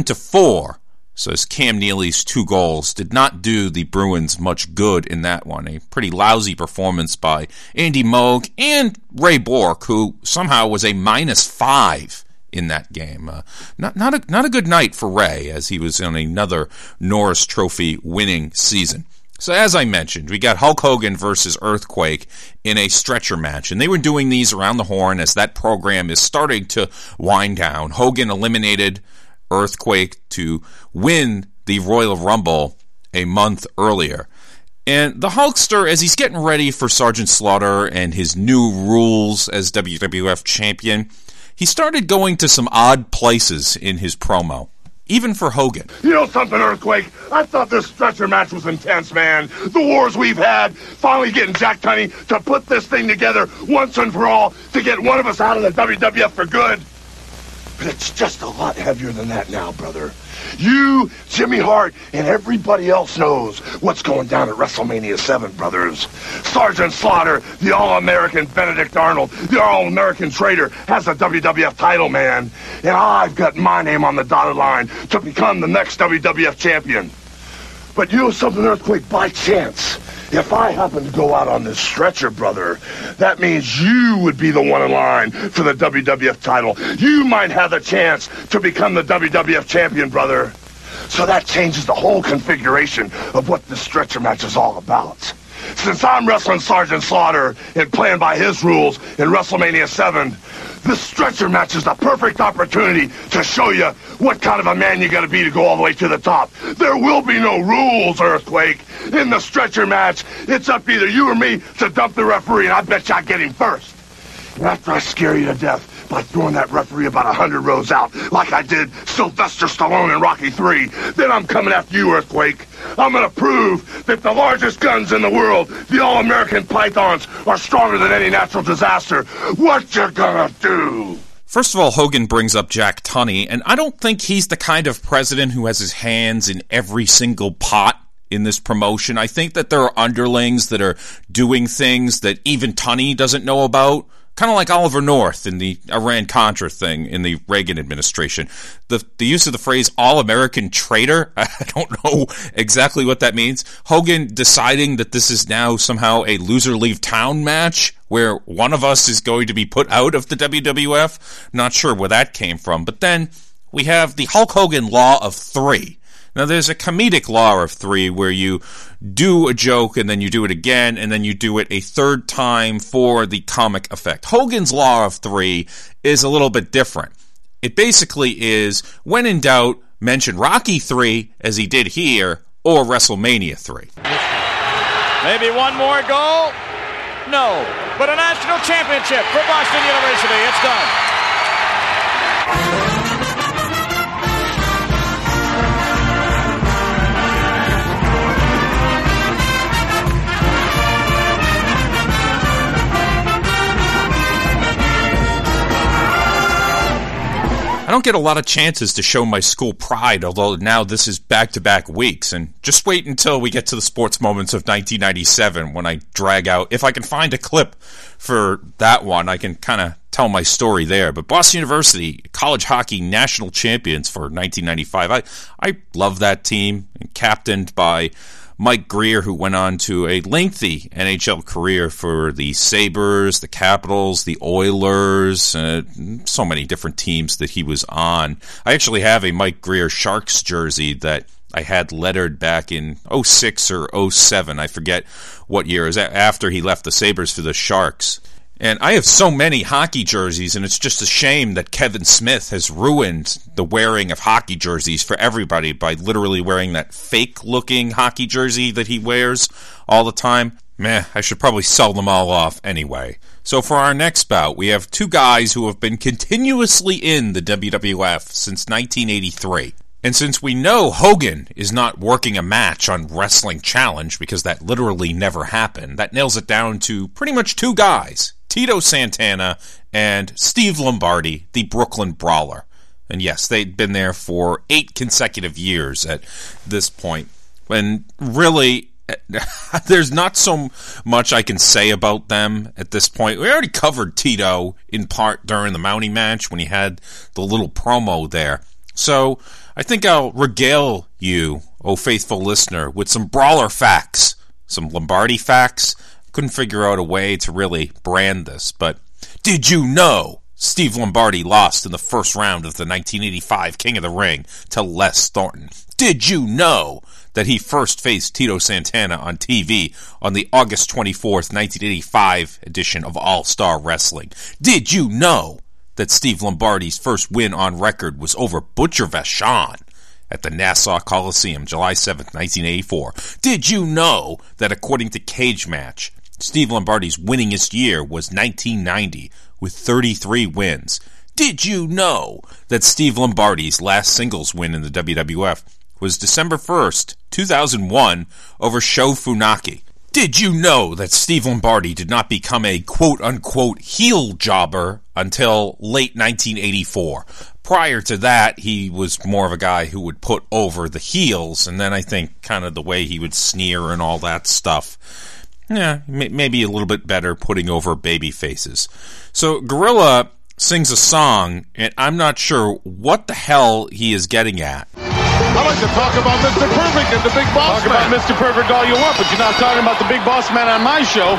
7-4. So as Cam Neely's 2 goals did not do the Bruins much good in that one. A pretty lousy performance by Andy Moog and Ray Bork, who somehow was a -5 in that game. Not a good night for Ray, as he was on another Norris Trophy winning season. So as I mentioned, we got Hulk Hogan versus Earthquake in a stretcher match, and they were doing these around the horn as that program is starting to wind down. Hogan eliminated Earthquake to win the Royal Rumble a month earlier. And the Hulkster, as he's getting ready for Sergeant Slaughter and his new rules as WWF champion, he started going to some odd places in his promo, even for Hogan. You know something, Earthquake? I thought this stretcher match was intense, man. The wars we've had, finally getting Jack Tunney to put this thing together once and for all to get one of us out of the WWF for good. But it's just a lot heavier than that now, brother. You, Jimmy Hart, and everybody else knows what's going down at WrestleMania 7, brothers. Sergeant Slaughter, the All-American Benedict Arnold, the All-American Trader, has the WWF title, man. And I've got my name on the dotted line to become the next WWF champion. But you know something, Earthquake, by chance, if I happen to go out on this stretcher, brother, that means you would be the one in line for the WWF title. You might have the chance to become the WWF champion, brother. So that changes the whole configuration of what this stretcher match is all about. Since I'm wrestling Sergeant Slaughter and playing by his rules in WrestleMania 7, this stretcher match is the perfect opportunity to show you what kind of a man you gotta be to go all the way to the top. There will be no rules, Earthquake. In the stretcher match, it's up to either you or me to dump the referee, and I bet you I get him first. And after I scare you to death by throwing that referee about 100 rows out, like I did Sylvester Stallone in Rocky III, then I'm coming after you, Earthquake. I'm gonna prove that the largest guns in the world, the All-American Pythons, are stronger than any natural disaster. What you gonna do? First of all, Hogan brings up Jack Tunney, and I don't think he's the kind of president who has his hands in every single pot in this promotion. I think that there are underlings that are doing things that even Tunney doesn't know about. Kind of like Oliver North in the Iran-Contra thing in the Reagan administration. The use of the phrase all-American traitor, I don't know exactly what that means. Hogan deciding that this is now somehow a loser-leave-town match where one of us is going to be put out of the WWF. Not sure where that came from. But then we have the Hulk Hogan Law of Three. Now, there's a comedic law of three where you do a joke and then you do it again and then you do it a third time for the comic effect. Hogan's Law of Three is a little bit different. It basically is, when in doubt, mention Rocky III, as he did here, or WrestleMania 3. Maybe one more goal? No. But a national championship for Boston University. It's done. I don't get a lot of chances to show my school pride, although now this is back-to-back weeks, and just wait until we get to the sports moments of 1997 when I drag out, if I can find a clip for that one, I can kind of tell my story there. But Boston University, college hockey national champions for 1995, I love that team, and captained by Mike Greer, who went on to a lengthy NHL career for the Sabres, the Capitals, the Oilers, so many different teams that he was on. I actually have a Mike Greer Sharks jersey that I had lettered back in 06 or 07. I forget what year. It was after he left the Sabres for the Sharks. And I have so many hockey jerseys, and it's just a shame that Kevin Smith has ruined the wearing of hockey jerseys for everybody by literally wearing that fake-looking hockey jersey that he wears all the time. Meh, I should probably sell them all off anyway. So for our next bout, we have two guys who have been continuously in the WWF since 1983. And since we know Hogan is not working a match on Wrestling Challenge, because that literally never happened, that nails it down to pretty much two guys. Tito Santana and Steve Lombardi, the Brooklyn Brawler. And yes, they'd been there for 8 consecutive years at this point. And really, there's not so much I can say about them at this point. We already covered Tito in part during the Mountie match when he had the little promo there. So I think I'll regale you, oh faithful listener, with some Brawler facts, some Lombardi facts. Couldn't figure out a way to really brand this, but did you know Steve Lombardi lost in the first round of the 1985 King of the Ring to Les Thornton? Did you know that he first faced Tito Santana on TV on the August 24th, 1985 edition of All-Star Wrestling? Did you know that Steve Lombardi's first win on record was over Butcher Vachon at the Nassau Coliseum, July 7th, 1984? Did you know that according to Cage Match, Steve Lombardi's winningest year was 1990 with 33 wins? Did you know that Steve Lombardi's last singles win in the WWF was December 1st, 2001 over Sho Funaki? Did you know that Steve Lombardi did not become a quote-unquote heel jobber until late 1984? Prior to that, he was more of a guy who would put over the heels, and then I think kind of the way he would sneer and all that stuff. Yeah, maybe a little bit better putting over baby faces. So Gorilla sings a song, and I'm not sure what the hell he is getting at. I like to talk about Mr. Perfect and the Big Boss Man. Talk about Mr. Perfect all you want, but you're not talking about the Big Boss Man on my show.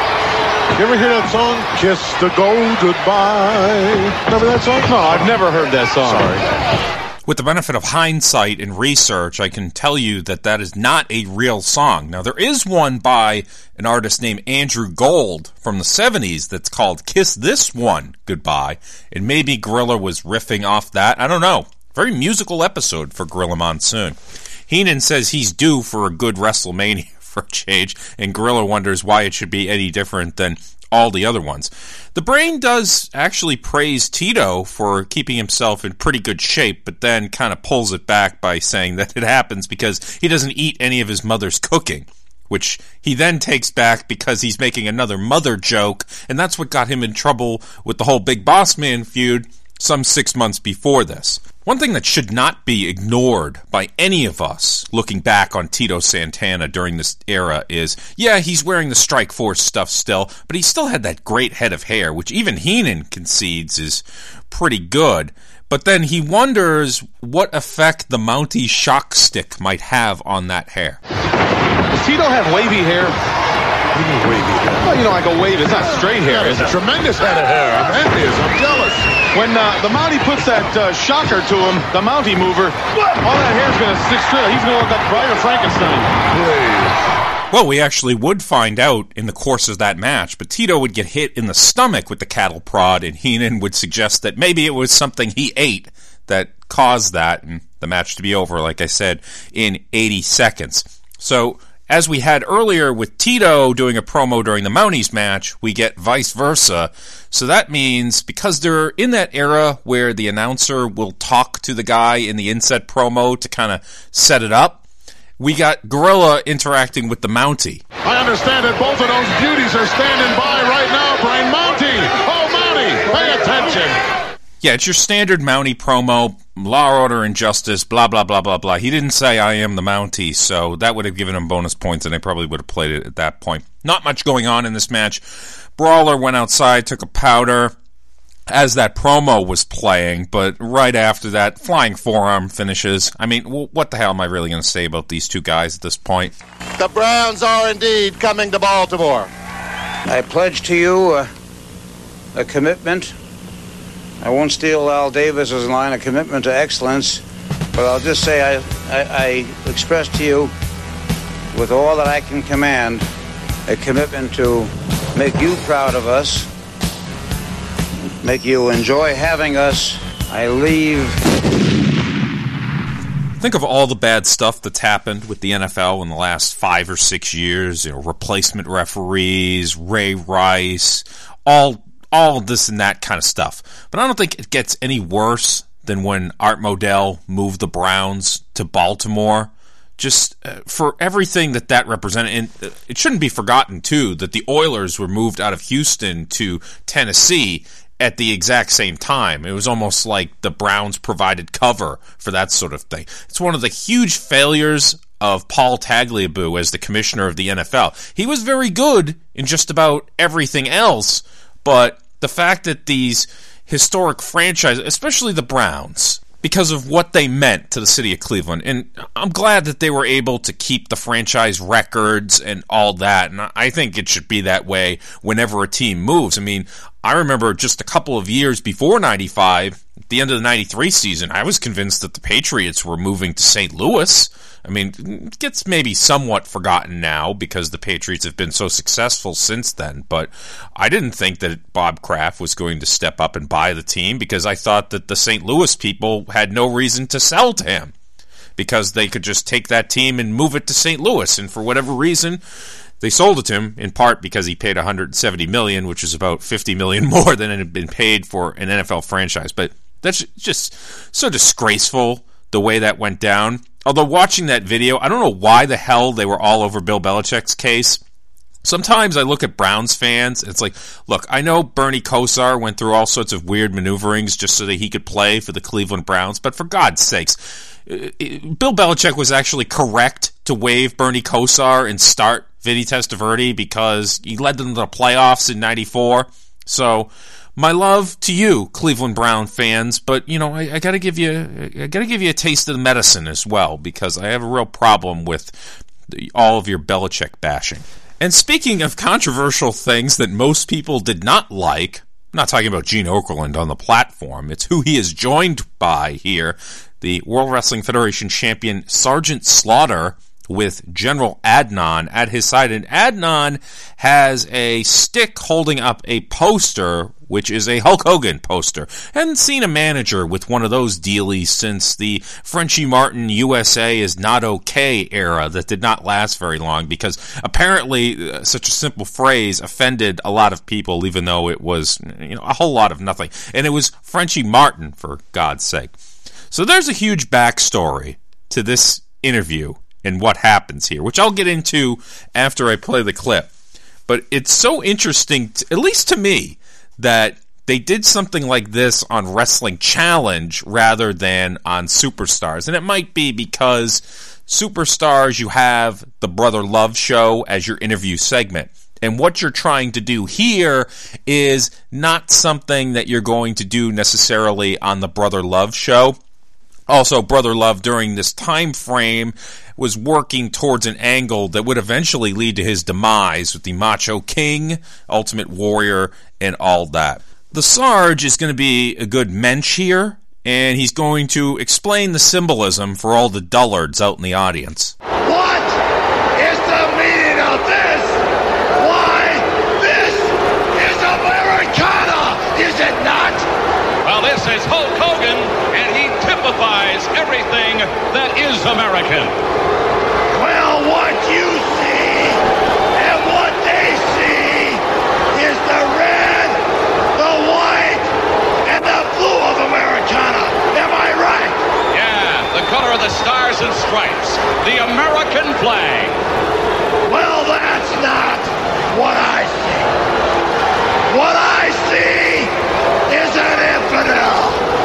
You ever hear that song, Kiss the Gold Goodbye? Remember that song? No, I've never heard that song. Sorry. with the benefit of hindsight and research, I can tell you that that is not a real song. Now, there is one by an artist named Andrew Gold from the 70s that's called Kiss This One Goodbye, and maybe Gorilla was riffing off that. I don't know. Very musical episode for Gorilla Monsoon. Heenan says he's due for a good WrestleMania for a change, and Gorilla wonders why it should be any different than all the other ones. The Brain does actually praise Tito for keeping himself in pretty good shape, but then kind of pulls it back by saying that it happens because he doesn't eat any of his mother's cooking, which he then takes back because he's making another mother joke, and that's what got him in trouble with the whole Big Boss Man feud some 6 months before this. One thing that should not be ignored by any of us looking back on Tito Santana during this era is, yeah, he's wearing the Strike Force stuff still, but he still had that great head of hair, which even Heenan concedes is pretty good. But then he wonders what effect the Mountie shock stick might have on that hair. Does Tito have wavy hair? What do you mean wavy hair? Well, you know, like a wave. It's not straight hair. It's a tremendous head of hair. I'm envious. I'm jealous. When the Mountie puts that shocker to him, the Mountie mover, all that hair's going to stick straight. He's going to look like Bride of Frankenstein. Please. Well, we actually would find out in the course of that match, but Tito would get hit in the stomach with the cattle prod, and Heenan would suggest that maybe it was something he ate that caused that, and the match to be over, like I said, in 80 seconds. So, as we had earlier with Tito doing a promo during the Mounties match, we get vice versa. So that means, because they're in that era where the announcer will talk to the guy in the inset promo to kind of set it up, we got Gorilla interacting with the Mountie. I understand that both of those beauties are standing by right now, Brain. Mountie! Oh, Mountie! Pay attention! Yeah, it's your standard Mountie promo, law, order, and justice, blah, blah, blah, blah, blah. He didn't say, I am the Mountie, so that would have given him bonus points, and they probably would have played it at that point. Not much going on in this match. Brawler went outside, took a powder as that promo was playing, but right after that, flying forearm finishes. I mean, what the hell am I really going to say about these two guys at this point? The Browns are indeed coming to Baltimore. I pledge to you a commitment. I won't steal Al Davis's line, a commitment to excellence, but I'll just say I express to you, with all that I can command, a commitment to make you proud of us, make you enjoy having us. I leave. Think of all the bad stuff that's happened with the NFL in the last 5 or 6 years, you know, replacement referees, Ray Rice, all this and that kind of stuff. But I don't think it gets any worse than when Art Modell moved the Browns to Baltimore. Just for everything that represented. And it shouldn't be forgotten, too, that the Oilers were moved out of Houston to Tennessee at the exact same time. It was almost like the Browns provided cover for that sort of thing. It's one of the huge failures of Paul Tagliabue as the commissioner of the NFL. He was very good in just about everything else, but the fact that these historic franchises, especially the Browns, because of what they meant to the city of Cleveland, and I'm glad that they were able to keep the franchise records and all that, and I think it should be that way whenever a team moves. I mean, I remember just a couple of years before 95, at the end of the 93 season, I was convinced that the Patriots were moving to St. Louis. I mean, it gets maybe somewhat forgotten now because the Patriots have been so successful since then, but I didn't think that Bob Kraft was going to step up and buy the team because I thought that the St. Louis people had no reason to sell to him because they could just take that team and move it to St. Louis, and for whatever reason, they sold it to him, in part because he paid $170 million, which is about $50 million more than it had been paid for an NFL franchise. But that's just so disgraceful, the way that went down. Although watching that video, I don't know why the hell they were all over Bill Belichick's case. Sometimes I look at Browns fans, and it's like, look, I know Bernie Kosar went through all sorts of weird maneuverings just so that he could play for the Cleveland Browns, but for God's sakes, Bill Belichick was actually correct to waive Bernie Kosar and start Vinny Testaverde because he led them to the playoffs in 94. So, my love to you, Cleveland Brown fans, but you know, I gotta give you a taste of the medicine as well, because I have a real problem with all of your Belichick bashing. And speaking of controversial things that most people did not like, I'm not talking about Gene Okerlund on the platform, it's who he is joined by here. the World Wrestling Federation champion Sergeant Slaughter with General Adnan at his side. And Adnan has a stick holding up a poster, which is a Hulk Hogan poster. Hadn't seen a manager with one of those dealies since the Frenchie Martin USA is not okay era that did not last very long, because apparently such a simple phrase offended a lot of people, even though it was a whole lot of nothing. And it was Frenchie Martin, for God's sake. So there's a huge backstory to this interview and what happens here, which I'll get into after I play the clip. But it's so interesting, at least to me, that they did something like this on Wrestling Challenge rather than on Superstars. And it might be because Superstars, you have the Brother Love show as your interview segment. And what you're trying to do here is not something that you're going to do necessarily on the Brother Love show. Also, Brother Love, during this time frame, was working towards an angle that would eventually lead to his demise with the Macho King, Ultimate Warrior, and all that. The Sarge is going to be a good mensch here, and he's going to explain the symbolism for all the dullards out in the audience. What is the meaning of this? Why, this is Americana, is it not? Well, this is Hulk Hogan, and he typifies everything that is American. Well, what you see and what they see is the red, the white, and the blue of Americana. Am I right? Yeah, the color of the stars and stripes, the American flag. Well, that's not what I see. What I see is an infidel,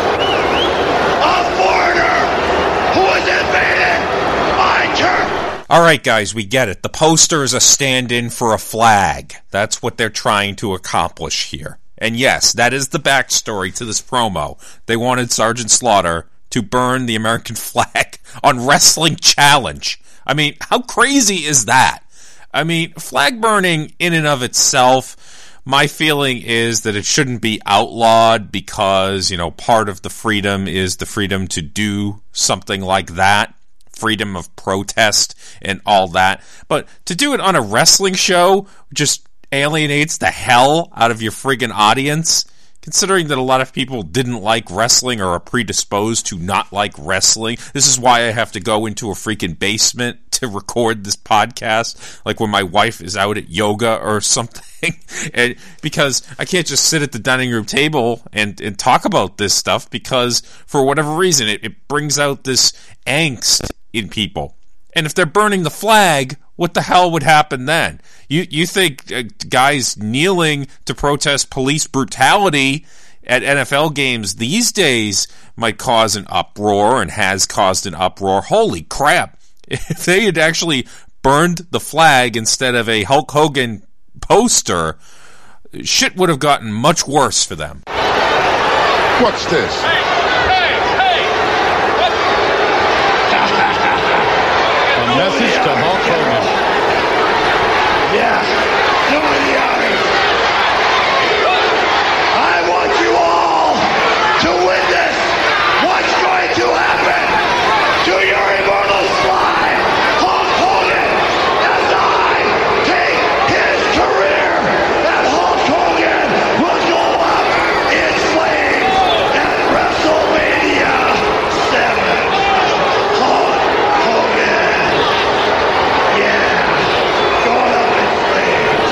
a foreigner who has invaded my turf. All right, guys, we get it. The poster is a stand-in for a flag. That's what they're trying to accomplish here. And yes, that is the backstory to this promo. They wanted Sergeant Slaughter to burn the American flag on Wrestling Challenge. I mean, how crazy is that? I mean, flag burning in and of itself, my feeling is that it shouldn't be outlawed because, part of the freedom is the freedom to do something like that. Freedom of protest and all that. But to do it on a wrestling show just alienates the hell out of your friggin' audience, considering that a lot of people didn't like wrestling or are predisposed to not like wrestling. This is why I have to go into a freaking basement to record this podcast, like when my wife is out at yoga or something, and because I can't just sit at the dining room table and talk about this stuff, because for whatever reason it brings out this angst in people. And if they're burning the flag, what the hell would happen then? You think guys kneeling to protest police brutality at NFL games these days might cause an uproar and has caused an uproar? Holy crap. If they had actually burned the flag instead of a Hulk Hogan poster, shit would have gotten much worse for them. What's this? A message to Hulk Hogan. Yeah, do me the honors. I want you all to witness what's going to happen to your immortal slide, Hulk Hogan, as I take his career, and Hulk Hogan will go up in flames at WrestleMania 7. Hulk Hogan. Yeah. Going up in flames.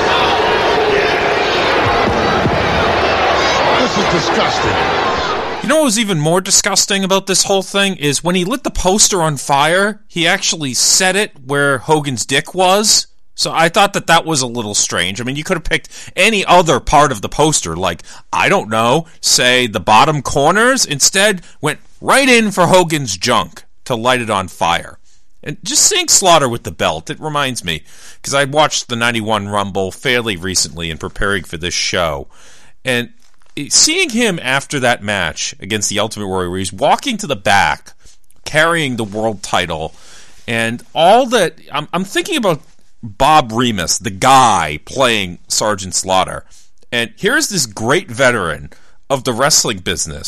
Yeah. This is disgusting. You know what was even more disgusting about this whole thing is when he lit the poster on fire, he actually set it where Hogan's dick was. So I thought that was a little strange. I mean, you could have picked any other part of the poster, like, I don't know, say the bottom corners. Instead, went right in for Hogan's junk to light it on fire. And just seeing Slaughter with the belt, it reminds me, because I watched the 91 Rumble fairly recently in preparing for this show, and seeing him after that match against the Ultimate Warrior, where he's walking to the back, carrying the world title, and all that, I'm thinking about Bob Remus, the guy playing Sergeant Slaughter, and here's this great veteran of the wrestling business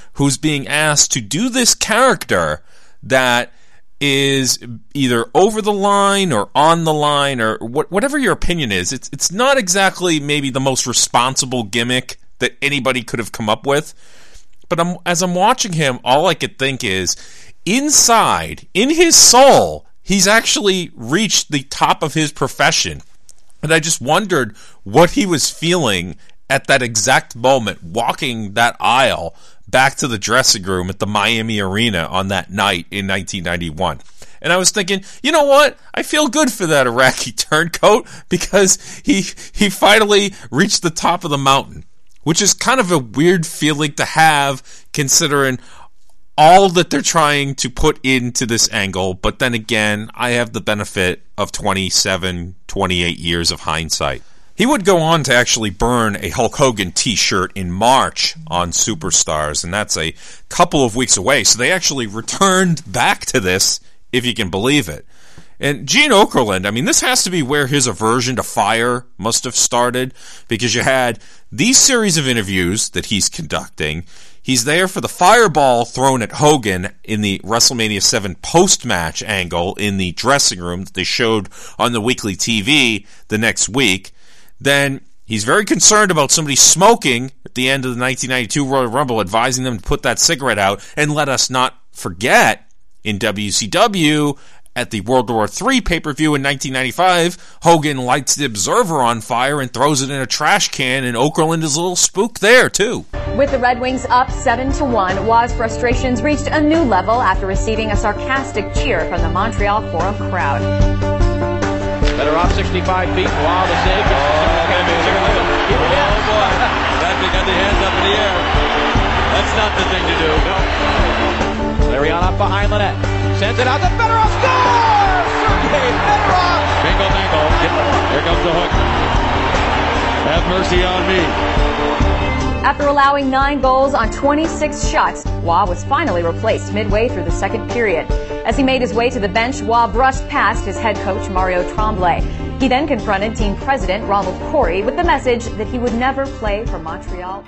who's being asked to do this character that is either over the line or on the line or whatever your opinion is. It's not exactly maybe the most responsible gimmick that anybody could have come up with. But as I'm watching him, all I could think is, inside, in his soul, he's actually reached the top of his profession. And I just wondered what he was feeling at that exact moment, walking that aisle back to the dressing room at the Miami Arena on that night in 1991. And I was thinking, you know what? I feel good for that Iraqi turncoat because he finally reached the top of the mountain, which is kind of a weird feeling to have considering all that they're trying to put into this angle. But then again, I have the benefit of 27, 28 years of hindsight. He would go on to actually burn a Hulk Hogan t-shirt in March on Superstars, and that's a couple of weeks away. So they actually returned back to this, if you can believe it. And Gene Okerlund, I mean, this has to be where his aversion to fire must have started, because you had these series of interviews that he's conducting. He's there for the fireball thrown at Hogan in the WrestleMania 7 post-match angle in the dressing room that they showed on the weekly TV the next week. Then he's very concerned about somebody smoking at the end of the 1992 Royal Rumble, advising them to put that cigarette out. And let us not forget, in WCW, at the World War III pay-per-view in 1995, Hogan lights the Observer on fire and throws it in a trash can, and Okerlund is a little spooked there, too. With the Red Wings up 7-1, Wah's frustrations reached a new level after receiving a sarcastic cheer from the Montreal Forum crowd. Better off 65 feet. Wow, the save. Oh, boy. Patrick got the hands up in the air. That's not the thing to do. No. Larion up behind Lynette. Sends it out to Fedorov. Scores! Sergei Fedorov! Bingo, bingo. Here comes the hook. Have mercy on me. After allowing 9 goals on 26 shots, Wah was finally replaced midway through the second period. As he made his way to the bench, Wah brushed past his head coach, Mario Tremblay. He then confronted team president Ronald Corey with the message that he would never play for Montreal.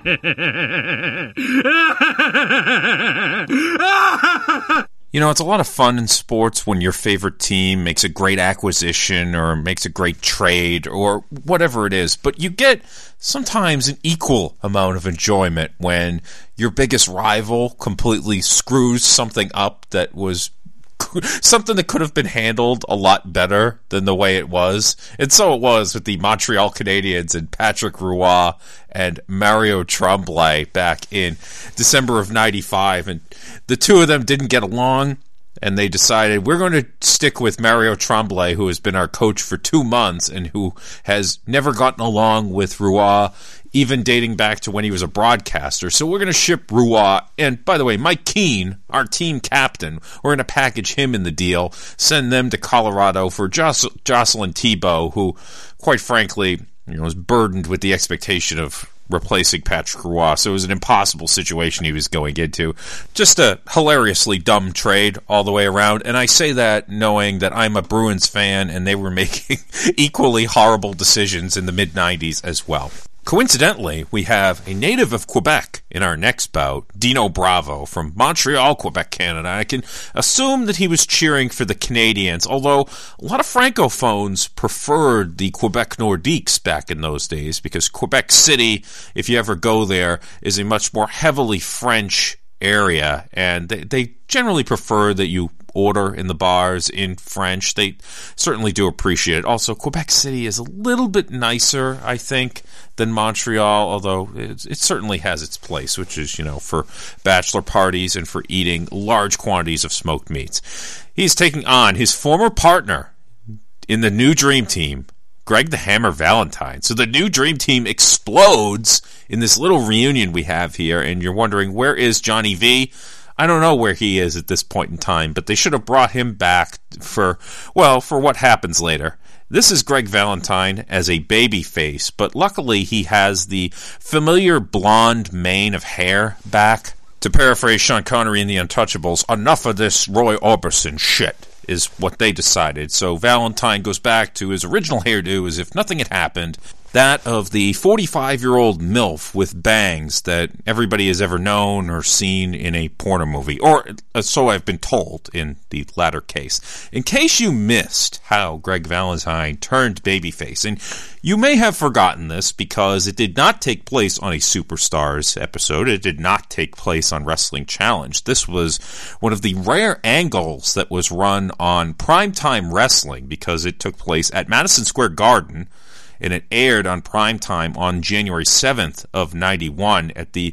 You know, it's a lot of fun in sports when your favorite team makes a great acquisition or makes a great trade or whatever it is. But you get sometimes an equal amount of enjoyment when your biggest rival completely screws something up that was something that could have been handled a lot better than the way it was. And so it was with the Montreal Canadiens and Patrick Roy and Mario Tremblay back in December of 95. And the two of them didn't get along, and they decided, we're going to stick with Mario Tremblay, who has been our coach for 2 months and who has never gotten along with Roy, even dating back to when he was a broadcaster. So we're going to ship Roy, and by the way, Mike Keane, our team captain, we're going to package him in the deal, send them to Colorado for Jocelyn Thibault, who, quite frankly, was burdened with the expectation of replacing Patrick Roy, so it was an impossible situation he was going into. Just a hilariously dumb trade all the way around, and I say that knowing that I'm a Bruins fan and they were making equally horrible decisions in the mid-90s as well. Coincidentally, we have a native of Quebec in our next bout, Dino Bravo from Montreal, Quebec, Canada. I can assume that he was cheering for the Canadiens, although a lot of Francophones preferred the Quebec Nordiques back in those days, because Quebec City, if you ever go there, is a much more heavily French area, and they generally prefer that you order in the bars in French. They certainly do appreciate it. Also, Quebec City is a little bit nicer, I think, than Montreal, although it certainly has its place, which is, for bachelor parties and for eating large quantities of smoked meats. He's taking on his former partner in the new Dream Team, Greg the Hammer Valentine. So the new Dream Team explodes in this little reunion we have here, and you're wondering, where is Johnny V? I don't know where he is at this point in time, but they should have brought him back for what happens later. This is Greg Valentine as a baby face, but luckily he has the familiar blonde mane of hair back. To paraphrase Sean Connery in The Untouchables, enough of this Roy Orbison shit is what they decided. So Valentine goes back to his original hairdo as if nothing had happened. that of the 45-year-old MILF with bangs that everybody has ever known or seen in a porno movie, or so I've been told in the latter case. In case you missed how Greg Valentine turned babyface, and you may have forgotten this because it did not take place on a Superstars episode, it did not take place on Wrestling Challenge. This was one of the rare angles that was run on Primetime Wrestling because it took place at Madison Square Garden, and it aired on primetime on January 7th of 91. At the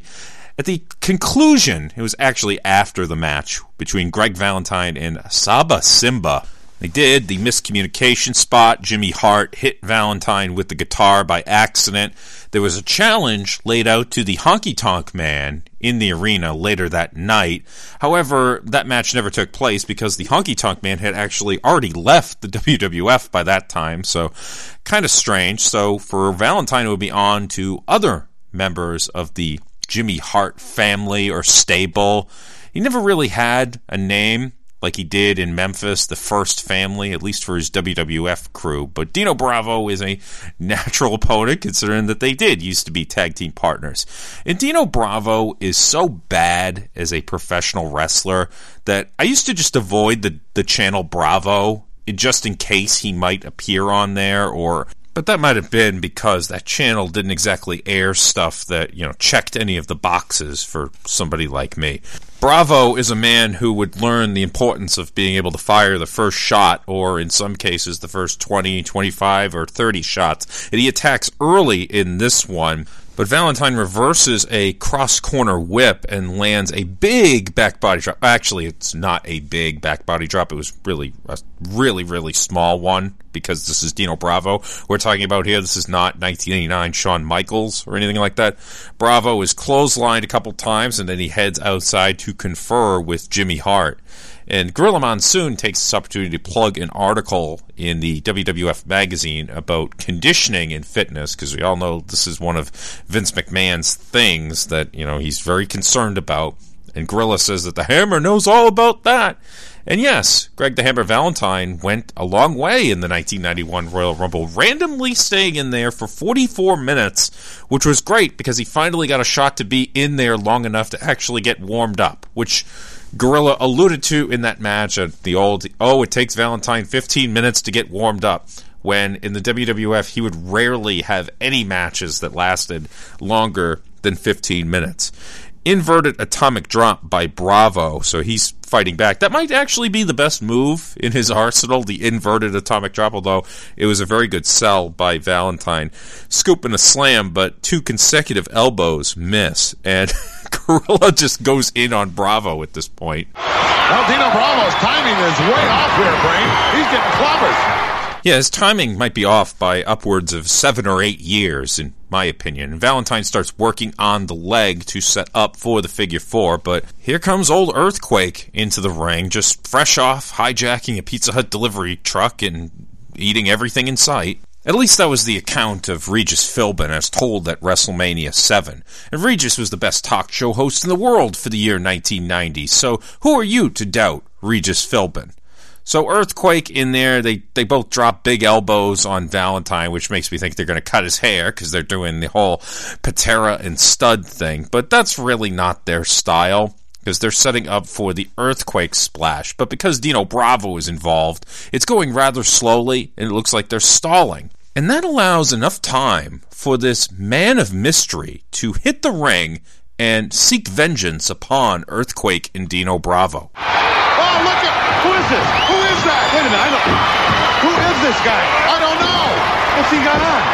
conclusion, it was actually after the match between Greg Valentine and Saba Simba. They did the miscommunication spot. Jimmy Hart hit Valentine with the guitar by accident. There was a challenge laid out to the Honky Tonk Man in the arena later that night. However, that match never took place because the Honky Tonk Man had actually already left the WWF by that time, so kind of strange. So for Valentine, it would be on to other members of the Jimmy Hart family or stable. He never really had a name like he did in Memphis, the First Family, at least for his WWF crew. But Dino Bravo is a natural opponent, considering that they did used to be tag team partners. And Dino Bravo is so bad as a professional wrestler that I used to just avoid the channel Bravo, just in case he might appear on there, but that might have been because that channel didn't exactly air stuff that, checked any of the boxes for somebody like me. Bravo is a man who would learn the importance of being able to fire the first shot, or in some cases the first 20, 25, or 30 shots. And he attacks early in this one, but Valentine reverses a cross-corner whip and lands a big back body drop. Actually, it's not a big back body drop. It was really a really small one, because this is Dino Bravo we're talking about here. This is not 1989 Shawn Michaels or anything like that. Bravo is clotheslined a couple times, and then he heads outside to confer with Jimmy Hart. And Gorilla Monsoon takes this opportunity to plug an article in the WWF magazine about conditioning and fitness, because we all know this is one of Vince McMahon's things that, he's very concerned about. And Gorilla says that the Hammer knows all about that. And yes, Greg the Hammer Valentine went a long way in the 1991 Royal Rumble, randomly staying in there for 44 minutes, which was great because he finally got a shot to be in there long enough to actually get warmed up, which Gorilla alluded to in that match at the old, it takes Valentine 15 minutes to get warmed up, when in the WWF he would rarely have any matches that lasted longer than 15 minutes. Inverted atomic drop by Bravo, so he's fighting back. That might actually be the best move in his arsenal, the inverted atomic drop, although it was a very good sell by Valentine. Scoop and a slam, but 2 consecutive elbows miss, and Gorilla just goes in on Bravo at this point. Well, Dino Bravo's timing is way off here, Brain. He's getting clobbered. Yeah, his timing might be off by upwards of 7 or 8 years, in my opinion. And Valentine starts working on the leg to set up for the figure 4, but here comes old Earthquake into the ring, just fresh off hijacking a Pizza Hut delivery truck and eating everything in sight. At least that was the account of Regis Philbin as told at WrestleMania 7. And Regis was the best talk show host in the world for the year 1990, so who are you to doubt Regis Philbin? So Earthquake in there, they both drop big elbows on Valentine, which makes me think they're going to cut his hair because they're doing the whole Patera and stud thing. But that's really not their style, because they're setting up for the Earthquake splash. But because Dino Bravo is involved, it's going rather slowly, and it looks like they're stalling. And that allows enough time for this man of mystery to hit the ring and seek vengeance upon Earthquake and Dino Bravo. Oh, look at... Who is this? Who is that? Wait a minute, I don't... Who is this guy? I don't know. What's he got on?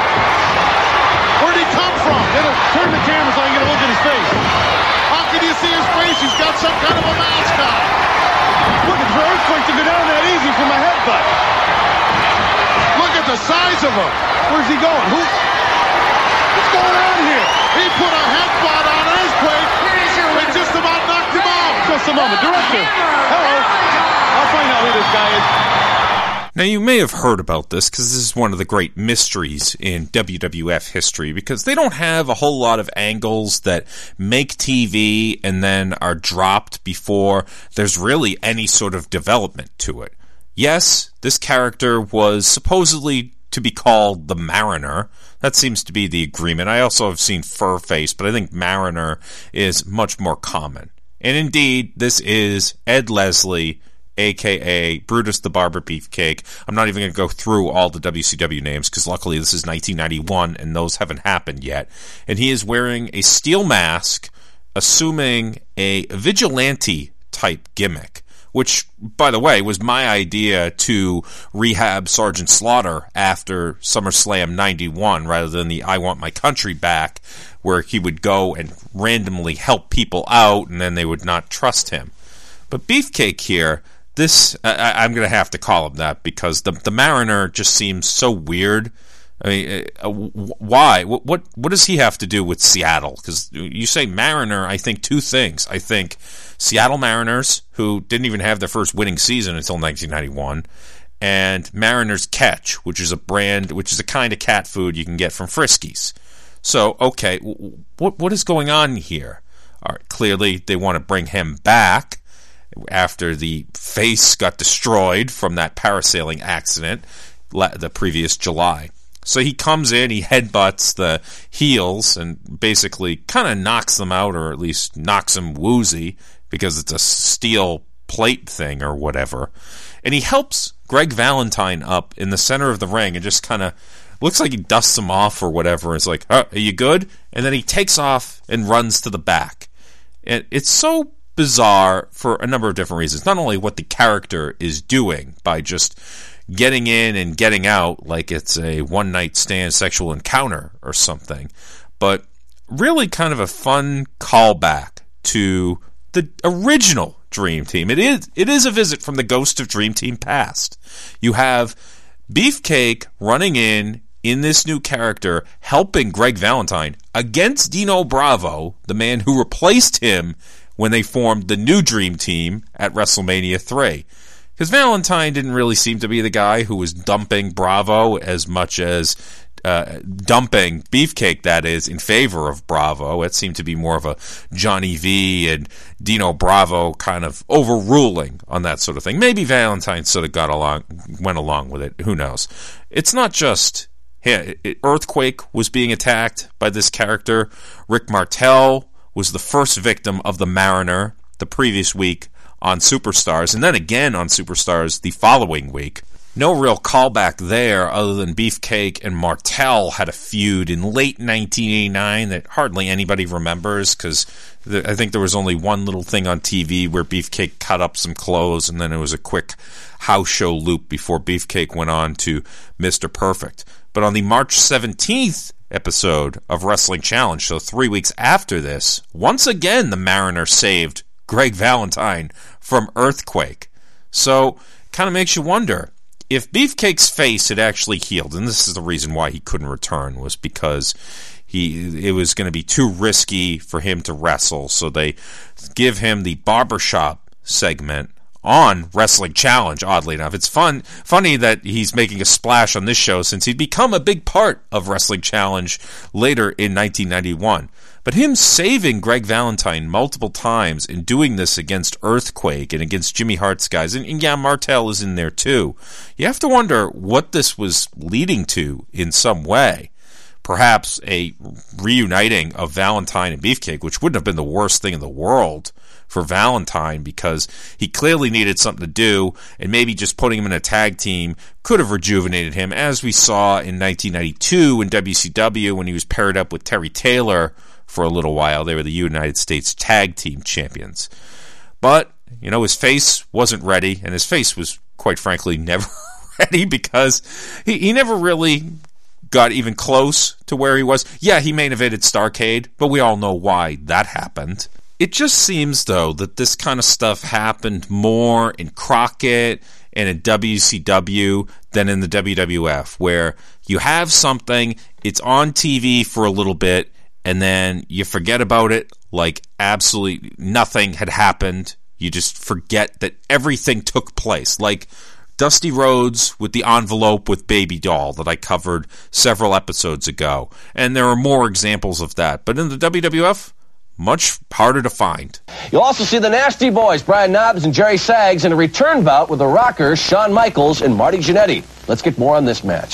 Where'd he come from? Turn the camera so I can get a look at his face. How can you see his face? He's got some kind of a mask on. Look, it's for Earthquake to go down that easy from a headbutt. Look at the size of him. Where's he going? What's going on here? He put a headbutt on Earthquake. It just about knocked him out. Just a moment. Director. Hello. I'll find out who this guy is. Now, you may have heard about this because this is one of the great mysteries in WWF history, because they don't have a whole lot of angles that make TV and then are dropped before there's really any sort of development to it. Yes, this character was supposedly to be called the Mariner. That seems to be the agreement. I also have seen Furface, but I think Mariner is much more common. And indeed, this is Ed Leslie, a.k.a. Brutus the Barber Beefcake. I'm not even going to go through all the WCW names, because luckily this is 1991, and those haven't happened yet. And he is wearing a steel mask, assuming a vigilante-type gimmick, which, by the way, was my idea to rehab Sergeant Slaughter after SummerSlam 91, rather than the I Want My Country back, where he would go and randomly help people out, and then they would not trust him. But Beefcake here, this, I'm going to have to call him that, because the Mariner just seems so weird. I mean, why? What does he have to do with Seattle? Because you say Mariner, I think two things. I think Seattle Mariners, who didn't even have their first winning season until 1991, and Mariner's Catch, which is a brand, which is a kind of cat food you can get from Friskies. So, okay, what is going on here? All right, clearly they want to bring him back after the face got destroyed from that parasailing accident the previous July. So he comes in, he headbutts the heels and basically kind of knocks them out, or at least knocks them woozy, because it's a steel plate thing or whatever. And he helps Greg Valentine up in the center of the ring and just kind of looks like he dusts him off or whatever. It's like, oh, are you good? And then he takes off and runs to the back. And it's so bizarre for a number of different reasons. Not only what the character is doing by just getting in and getting out like it's a one-night stand sexual encounter or something, but really kind of a fun callback to the original Dream Team. It is a visit from the ghost of Dream Team past. You have Beefcake running in this new character, helping Greg Valentine against Dino Bravo, the man who replaced him when they formed the new Dream Team at WrestleMania 3. Because Valentine didn't really seem to be the guy who was dumping Bravo as much as dumping Beefcake, that is, in favor of Bravo. It seemed to be more of a Johnny V and Dino Bravo kind of overruling on that sort of thing. Maybe Valentine sort of went along with it. Who knows? It's not just Earthquake was being attacked by this character. Rick Martel was the first victim of the Mariner the previous week on Superstars, and then again on Superstars the following week. No real callback there other than Beefcake and Martel had a feud in late 1989 that hardly anybody remembers, because I think there was only one little thing on TV where Beefcake cut up some clothes, and then it was a quick house show loop before Beefcake went on to Mr. Perfect. But on the March 17th episode of Wrestling Challenge, so 3 weeks after this, once again the Mariner saved Greg Valentine from Earthquake. So, kind of makes you wonder, if Beefcake's face had actually healed, and this is the reason why he couldn't return, was because it was going to be too risky for him to wrestle, so they give him the barbershop segment on Wrestling Challenge, oddly enough. It's funny that he's making a splash on this show, since he'd become a big part of Wrestling Challenge later in 1991. But him saving Greg Valentine multiple times and doing this against Earthquake and against Jimmy Hart's guys, and yeah, Martel is in there too, you have to wonder what this was leading to in some way. Perhaps a reuniting of Valentine and Beefcake, which wouldn't have been the worst thing in the world for Valentine, because he clearly needed something to do, and maybe just putting him in a tag team could have rejuvenated him, as we saw in 1992 in WCW when he was paired up with Terry Taylor for a little while. They were the United States Tag Team Champions. But, you know, his face wasn't ready, and his face was, quite frankly, never ready, because he never really got even close to where he was. Yeah, he main evented Starrcade, but we all know why that happened. It just seems, though, that this kind of stuff happened more in Crockett and in WCW than in the WWF, where you have something, it's on TV for a little bit, and then you forget about it like absolutely nothing had happened. You just forget that everything took place. Like Dusty Rhodes with the envelope with Baby Doll that I covered several episodes ago. And there are more examples of that. But in the WWF, much harder to find. You'll also see the Nasty Boys, Brian Knobbs and Jerry Saggs, in a return bout with the Rockers, Shawn Michaels and Marty Jannetty. Let's get more on this match.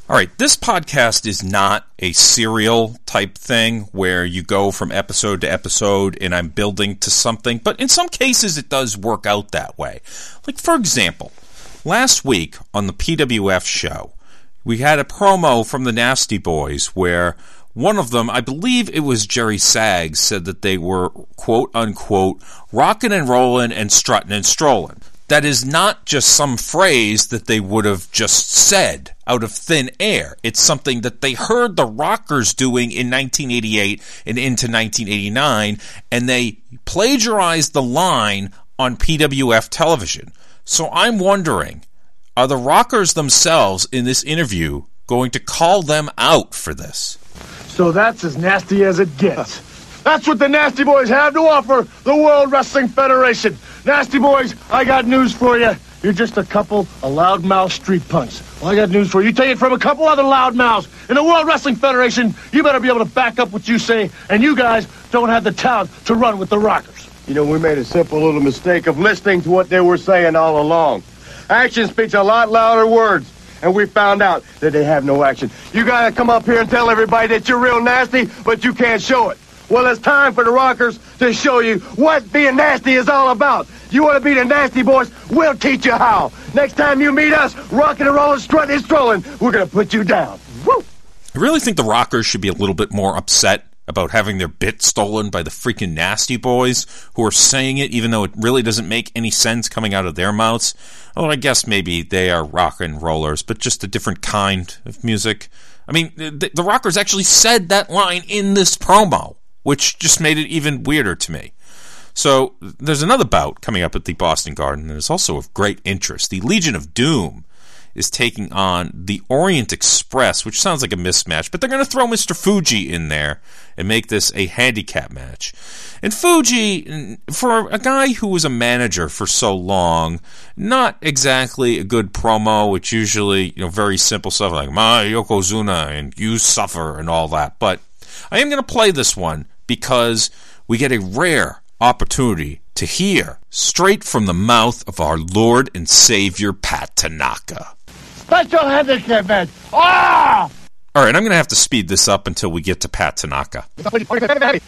All right, this podcast is not a serial type thing where you go from episode to episode and I'm building to something, but in some cases it does work out that way. Like, for example, last week on the PWF show, we had a promo from the Nasty Boys where one of them, I believe it was Jerry Saggs, said that they were, quote unquote, rockin' and rollin' and struttin' and strollin'. That is not just some phrase that they would have just said out of thin air. It's something that they heard the Rockers doing in 1988 and into 1989, and they plagiarized the line on PWF television. So I'm wondering, are the Rockers themselves in this interview going to call them out for this? So that's as nasty as it gets. That's what the Nasty Boys have to offer the World Wrestling Federation. Nasty Boys, I got news for you. You're just a couple of loudmouth street punks. Well, I got news for you. You take it from a couple other loudmouths in the World Wrestling Federation, you better be able to back up what you say, and you guys don't have the talent to run with the Rockers. You know, we made a simple little mistake of listening to what they were saying all along. Action speaks a lot louder words, and we found out that they have no action. You gotta come up here and tell everybody that you're real nasty, but you can't show it. Well, it's time for the Rockers to show you what being nasty is all about. You want to be the Nasty Boys? We'll teach you how. Next time you meet us, rockin' and rollin', strutting and strolling, we're going to put you down. Woo! I really think the Rockers should be a little bit more upset about having their bit stolen by the freaking Nasty Boys who are saying it even though it really doesn't make any sense coming out of their mouths. Oh, I guess maybe they are rock and rollers, but just a different kind of music. I mean, the Rockers actually said that line in this promo, which just made it even weirder to me. So there's another bout coming up at the Boston Garden that is also of great interest. The Legion of Doom is taking on the Orient Express, which sounds like a mismatch, but they're going to throw Mr. Fuji in there and make this a handicap match. And Fuji, for a guy who was a manager for so long, not exactly a good promo. It's usually, very simple stuff like "My Yokozuna" and "You suffer" and all that. But I am going to play this one because we get a rare opportunity to hear straight from the mouth of our Lord and Savior Pat Tanaka. Special handicap match. Ah! All right, I'm going to have to speed this up until we get to Pat Tanaka. Legion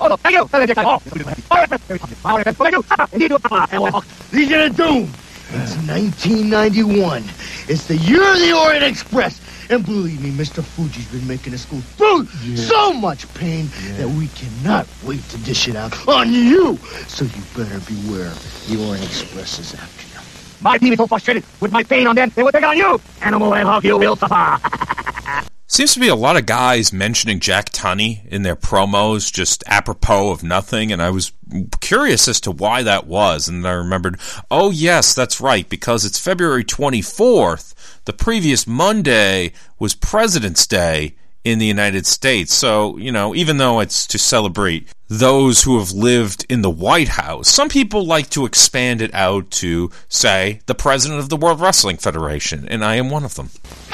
of Doom. It's 1991. It's the year of the Orient Express. And believe me, Mr. Fuji's been making us go through so much pain that we cannot wait to dish it out on you. So you better beware. The Orient Express is after you. My team is so frustrated with my pain on them, they will take on you. Animal and Hawk, you will suffer. Seems to be a lot of guys mentioning Jack Tunney in their promos, just apropos of nothing, and I was curious as to why that was, and I remembered, oh yes, that's right, because it's February 24th, the previous Monday was President's Day in the United States, so, even though it's to celebrate those who have lived in the White House, some people like to expand it out to, say, the President of the World Wrestling Federation, and I am one of them.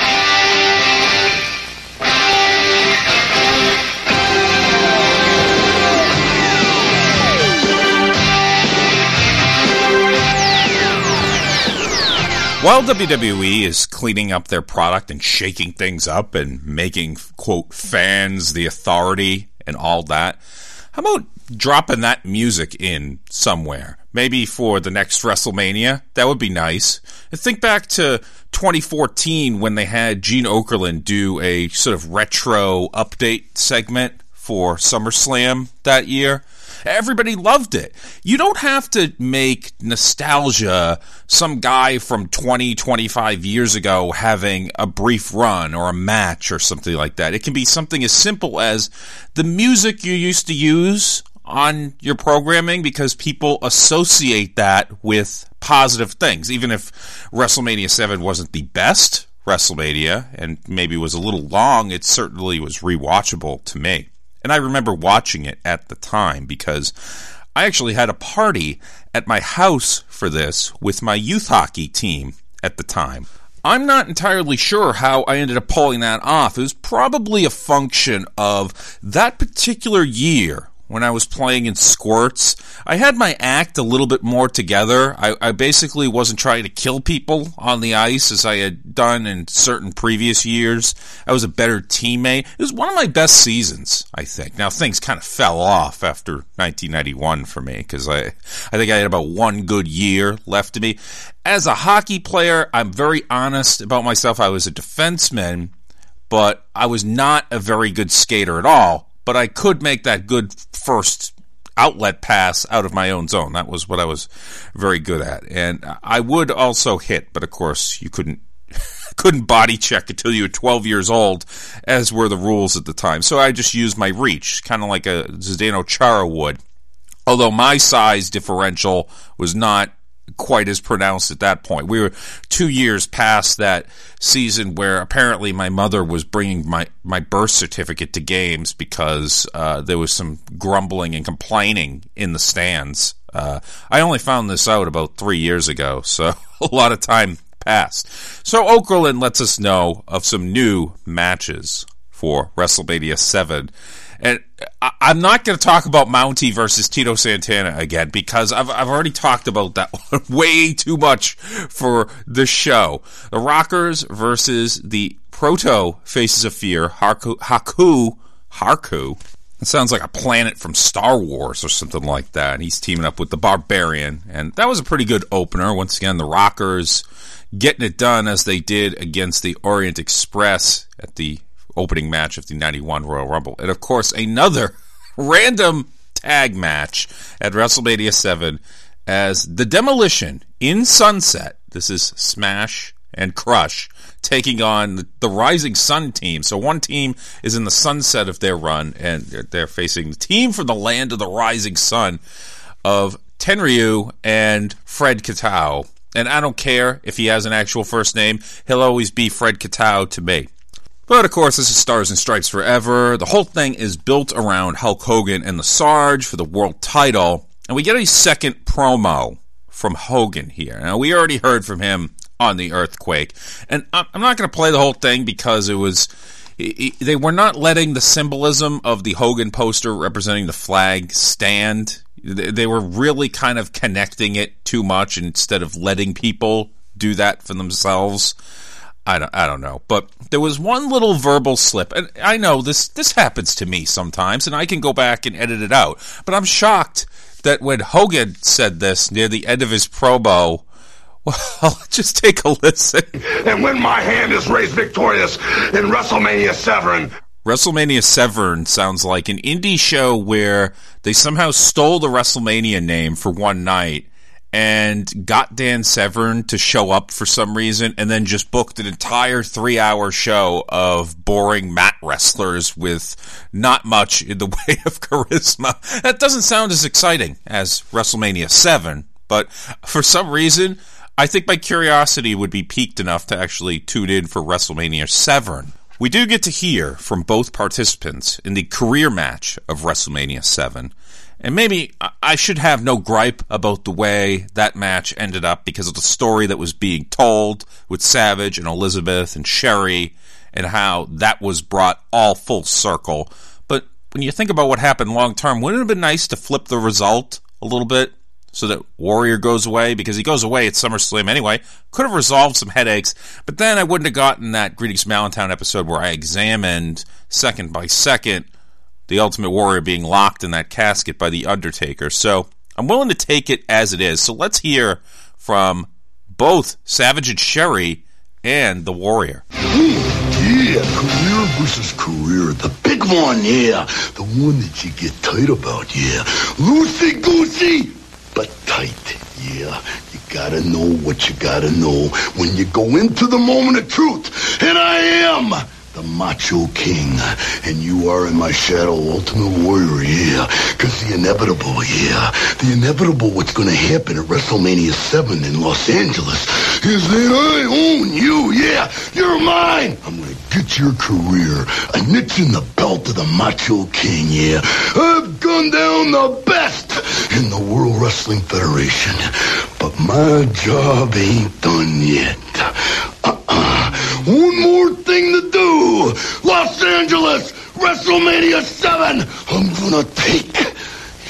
While WWE is cleaning up their product and shaking things up and making, quote, fans the authority and all that, how about dropping that music in somewhere? Maybe for the next WrestleMania? That would be nice. And think back to 2014 when they had Gene Okerlund do a sort of retro update segment for SummerSlam that year. Everybody loved it. You don't have to make nostalgia some guy from 20, 25 years ago having a brief run or a match or something like that. It can be something as simple as the music you used to use on your programming because people associate that with positive things. Even if WrestleMania 7 wasn't the best WrestleMania and maybe was a little long, it certainly was rewatchable to me. And I remember watching it at the time because I actually had a party at my house for this with my youth hockey team at the time. I'm not entirely sure how I ended up pulling that off. It was probably a function of that particular year when I was playing in squirts. I had my act a little bit more together. I basically wasn't trying to kill people on the ice as I had done in certain previous years. I was a better teammate. It was one of my best seasons, I think. Now, things kind of fell off after 1991 for me because I think I had about one good year left to me. As a hockey player, I'm very honest about myself. I was a defenseman, but I was not a very good skater at all. But I could make that good first outlet pass out of my own zone. That was what I was very good at. And I would also hit, but of course you couldn't body check until you were 12 years old, as were the rules at the time. So I just used my reach, kind of like a Zdeno Chara would. Although my size differential was not quite as pronounced at that point. We were 2 years past that season where apparently my mother was bringing my birth certificate to games because there was some grumbling and complaining in the stands. I only found this out about 3 years ago, so a lot of time passed. So Okerlund lets us know of some new matches for WrestleMania 7. And I'm not going to talk about Mountie versus Tito Santana again because I've already talked about that one way too much for this show. The Rockers versus the Proto Faces of Fear, Haku. It sounds like a planet from Star Wars or something like that. And he's teaming up with the Barbarian. And that was a pretty good opener. Once again, the Rockers getting it done as they did against the Orient Express at the opening match of the 91 Royal Rumble. And, of course, another random tag match at WrestleMania 7 as the Demolition in Sunset. This is Smash and Crush taking on the Rising Sun team. So one team is in the sunset of their run, and they're facing the team from the land of the Rising Sun of Tenryu and Fred Katao. And I don't care if he has an actual first name. He'll always be Fred Katao to me. But, of course, this is Stars and Stripes Forever. The whole thing is built around Hulk Hogan and the Sarge for the world title. And we get a second promo from Hogan here. Now, we already heard from him on the Earthquake. And I'm not going to play the whole thing because they were not letting the symbolism of the Hogan poster representing the flag stand. They were really kind of connecting it too much instead of letting people do that for themselves. I don't know, but there was one little verbal slip, and I know this happens to me sometimes, and I can go back and edit it out, but I'm shocked that when Hogan said this near the end of his promo, well, just take a listen. And when my hand is raised victorious in WrestleMania 7. WrestleMania 7 sounds like an indie show where they somehow stole the WrestleMania name for one night and got Dan Severn to show up for some reason, and then just booked an entire 3-hour show of boring mat wrestlers with not much in the way of charisma. That doesn't sound as exciting as WrestleMania 7, but for some reason, I think my curiosity would be piqued enough to actually tune in for WrestleMania 7. We do get to hear from both participants in the career match of WrestleMania 7. And maybe I should have no gripe about the way that match ended up because of the story that was being told with Savage and Elizabeth and Sherry and how that was brought all full circle. But when you think about what happened long term, wouldn't it have been nice to flip the result a little bit so that Warrior goes away? Because he goes away at SummerSlam anyway. Could have resolved some headaches. But then I wouldn't have gotten that Greetings from Allentown episode where I examined second by second the Ultimate Warrior being locked in that casket by The Undertaker. So I'm willing to take it as it is. So let's hear from both Savage and Sherry and the Warrior. Yeah, career versus career. The big one, yeah. The one that you get tight about, yeah. Loosey-goosey, but tight, yeah. You gotta know what you gotta know when you go into the moment of truth. And I am the Macho King, and you are in my shadow, Ultimate Warrior, yeah. Because the inevitable, yeah. The inevitable what's going to happen at WrestleMania 7 in Los Angeles is that I own you, yeah. You're mine. I'm going to get your career a niche in the belt of the Macho King, yeah. I've gone down the best in the World Wrestling Federation, but my job ain't done yet. One more thing to do. Los Angeles, WrestleMania 7. I'm gonna take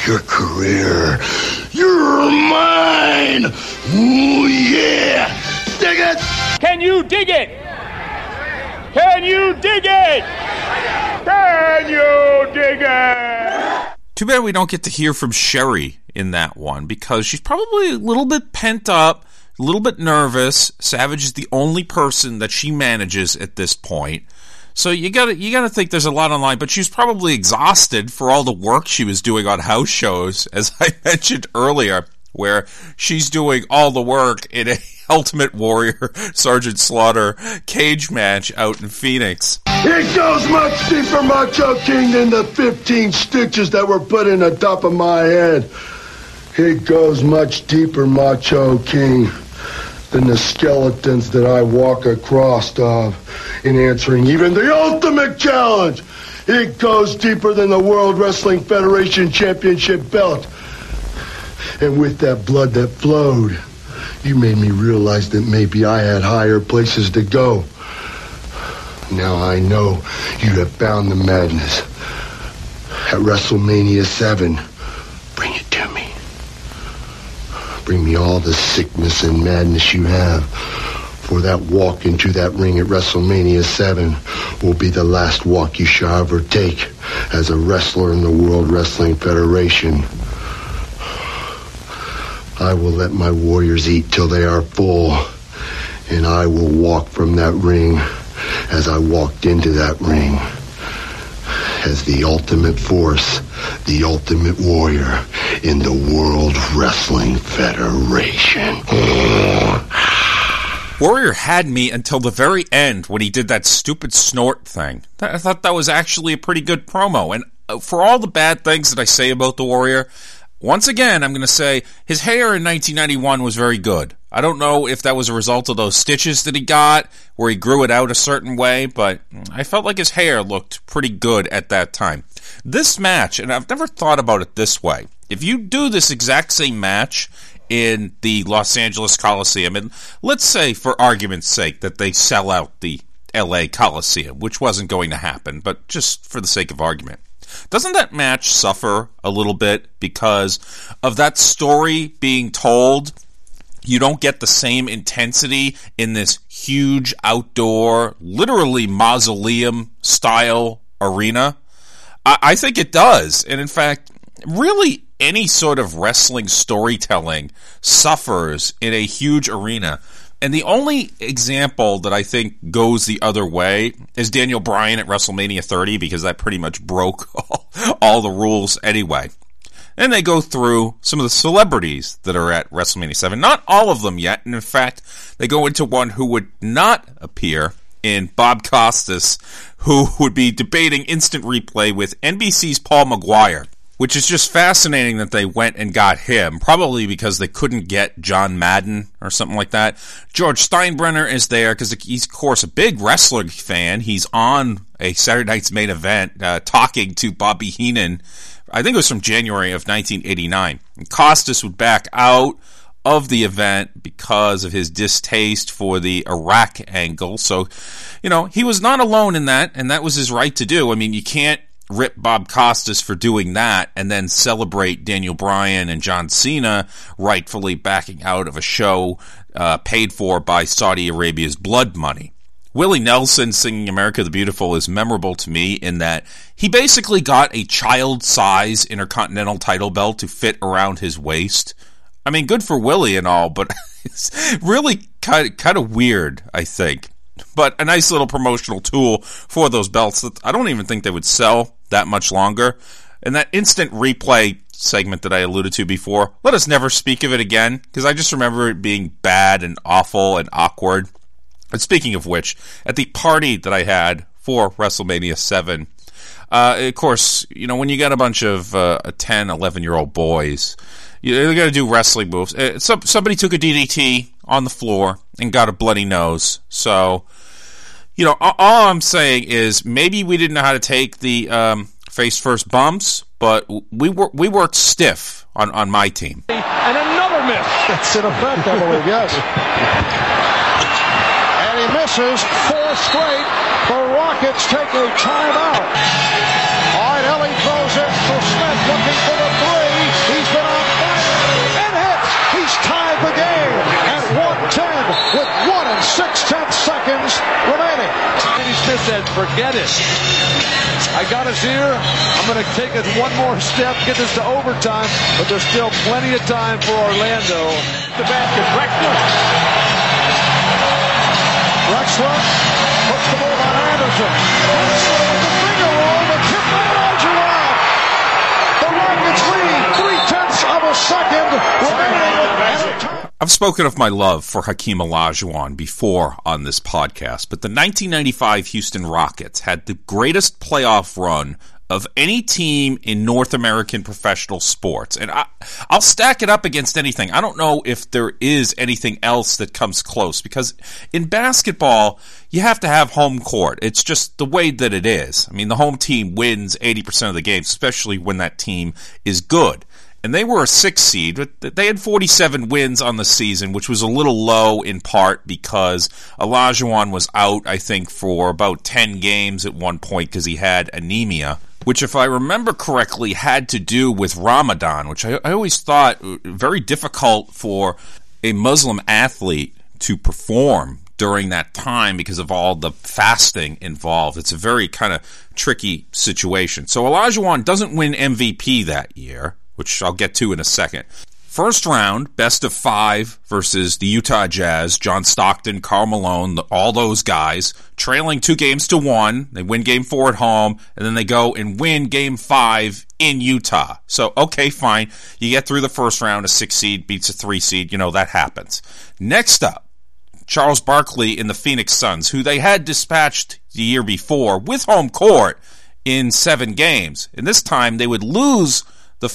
your career. You're mine! Ooh, yeah! Dig it! Can you dig it? Can you dig it? Can you dig it? Too bad we don't get to hear from Sherry in that one, because she's probably a little bit pent up, a little bit nervous. Savage is the only person that she manages at this point. So you gotta think there's a lot on line, but she was probably exhausted for all the work she was doing on house shows, as I mentioned earlier, where she's doing all the work in a Ultimate Warrior Sergeant Slaughter cage match out in Phoenix. It goes much deeper, Macho King, than the 15 stitches that were put in the top of my head. It goes much deeper, Macho King, than the skeletons that I walk across of in answering even the ultimate challenge. It goes deeper than the World Wrestling Federation Championship belt. And with that blood that flowed, you made me realize that maybe I had higher places to go. Now I know you have found the madness. At WrestleMania 7, bring it to me. Bring me all the sickness and madness you have. For that walk into that ring at WrestleMania 7 will be the last walk you shall ever take as a wrestler in the World Wrestling Federation. I will let my warriors eat till they are full, and I will walk from that ring as I walked into that ring as the ultimate force, the ultimate warrior in the World Wrestling Federation. Warrior had me until the very end when he did that stupid snort thing. I thought that was actually a pretty good promo, and for all the bad things that I say about the Warrior, once again, I'm going to say his hair in 1991 was very good. I don't know if that was a result of those stitches that he got, where he grew it out a certain way, but I felt like his hair looked pretty good at that time. This match, and I've never thought about it this way, if you do this exact same match in the Los Angeles Coliseum, and let's say, for argument's sake, that they sell out the LA Coliseum, which wasn't going to happen, but just for the sake of argument, doesn't that match suffer a little bit because of that story being told? You don't get the same intensity in this huge outdoor, literally mausoleum-style arena. I think it does. And in fact, really any sort of wrestling storytelling suffers in a huge arena. And the only example that I think goes the other way is Daniel Bryan at WrestleMania 30, because that pretty much broke all the rules anyway. And they go through some of the celebrities that are at WrestleMania 7. Not all of them yet, and in fact, they go into one who would not appear in Bob Costas, who would be debating instant replay with NBC's Paul Maguire, which is just fascinating that they went and got him, probably because they couldn't get John Madden or something like that. George Steinbrenner is there because he's, of course, a big wrestling fan. He's on a Saturday Night's Main Event talking to Bobby Heenan. I think it was from January of 1989. And Costas would back out of the event because of his distaste for the Iraq angle. So, you know, he was not alone in that, and that was his right to do. I mean, you can't rip Bob Costas for doing that and then celebrate Daniel Bryan and John Cena rightfully backing out of a show paid for by Saudi Arabia's blood money. Willie Nelson singing America the Beautiful is memorable to me in that he basically got a child-size Intercontinental title belt to fit around his waist. I mean, good for Willie and all, but it's really kind of weird, I think. But a nice little promotional tool for those belts that I don't even think they would sell that much longer. And that instant replay segment that I alluded to before, let us never speak of it again, because I just remember it being bad and awful and awkward. And speaking of which, at the party that I had for WrestleMania 7, of course, you know, when you got a bunch of 10, 11-year-old boys, you got to do wrestling moves. Somebody took a DDT on the floor and got a bloody nose. So, you know, all I'm saying is maybe we didn't know how to take the face-first bumps, but we worked stiff on my team. And another miss. That's in effect, I believe, yes. And he misses 4 straight. The Rockets take a timeout. All right, Ellie throws it to Smith looking for the 3. said, forget it. I got us here. I'm going to take it one more step, get this to overtime, but there's still plenty of time for Orlando. The basket, Drexler. Drexler puts the ball on Anderson. Drexler with the finger roll, the tip by Olajuwon. The Rockets lead 0.3 of a second remaining. I've spoken of my love for Hakeem Olajuwon before on this podcast, but the 1995 Houston Rockets had the greatest playoff run of any team in North American professional sports. And I'll stack it up against anything. I don't know if there is anything else that comes close, because in basketball, you have to have home court. It's just the way that it is. I mean, the home team wins 80% of the games, especially when that team is good. And they were a 6 seed, but they had 47 wins on the season, which was a little low in part because Olajuwon was out, I think, for about 10 games at one point because he had anemia, which, if I remember correctly, had to do with Ramadan, which I always thought very difficult for a Muslim athlete to perform during that time because of all the fasting involved. It's a very kind of tricky situation. So Olajuwon doesn't win MVP that year, which I'll get to in a second. First round, best of 5 versus the Utah Jazz, John Stockton, Karl Malone, all those guys, trailing 2-1. They win game 4 at home, and then they go and win game 5 in Utah. So, okay, fine. You get through the first round, a 6 seed beats a 3 seed. You know, that happens. Next up, Charles Barkley in the Phoenix Suns, who they had dispatched the year before with home court in 7 games. And this time, they would lose the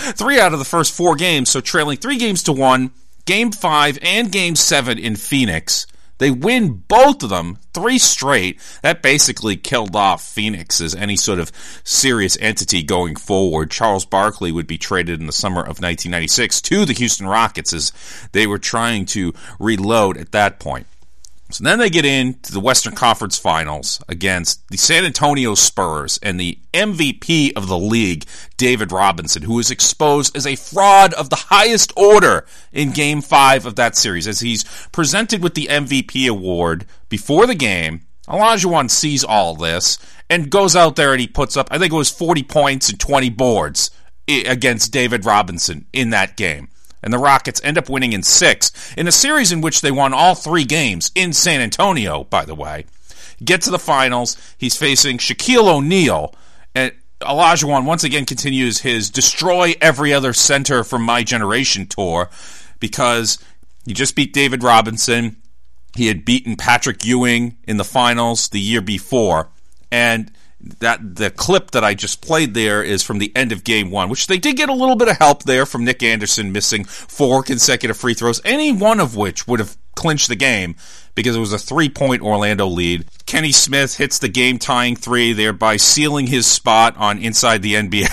3 out of the first 4 games, so trailing 3-1, Game 5 and Game 7 in Phoenix. They win both of them, 3 straight. That basically killed off Phoenix as any sort of serious entity going forward. Charles Barkley would be traded in the summer of 1996 to the Houston Rockets as they were trying to reload at that point. So then they get into the Western Conference Finals against the San Antonio Spurs and the MVP of the league, David Robinson, who was exposed as a fraud of the highest order in Game 5 of that series. As he's presented with the MVP award before the game, Olajuwon sees all this and goes out there and he puts up, I think it was 40 points and 20 boards against David Robinson in that game. And the Rockets end up winning in 6, in a series in which they won all 3 games in San Antonio, by the way. Get to the finals, he's facing Shaquille O'Neal, and Olajuwon once again continues his destroy every other center from my generation tour, because he just beat David Robinson, he had beaten Patrick Ewing in the finals the year before, and that the clip that I just played there is from the end of Game 1, which they did get a little bit of help there from Nick Anderson missing 4 consecutive free throws, any one of which would have clinched the game because it was a 3-point Orlando lead. Kenny Smith hits the game-tying 3, thereby sealing his spot on Inside the NBA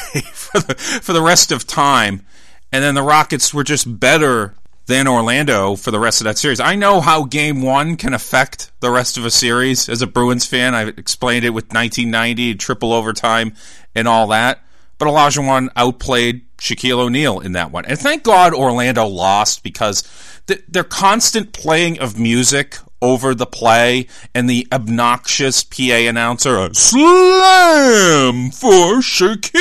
for the rest of time. And then the Rockets were just better than Orlando for the rest of that series. I know how Game 1 can affect the rest of a series as a Bruins fan. I've explained it with 1990, triple overtime, and all that. But Olajuwon outplayed Shaquille O'Neal in that one. And thank God Orlando lost, because their constant playing of music over the play and the obnoxious PA announcer, slam for Shaquille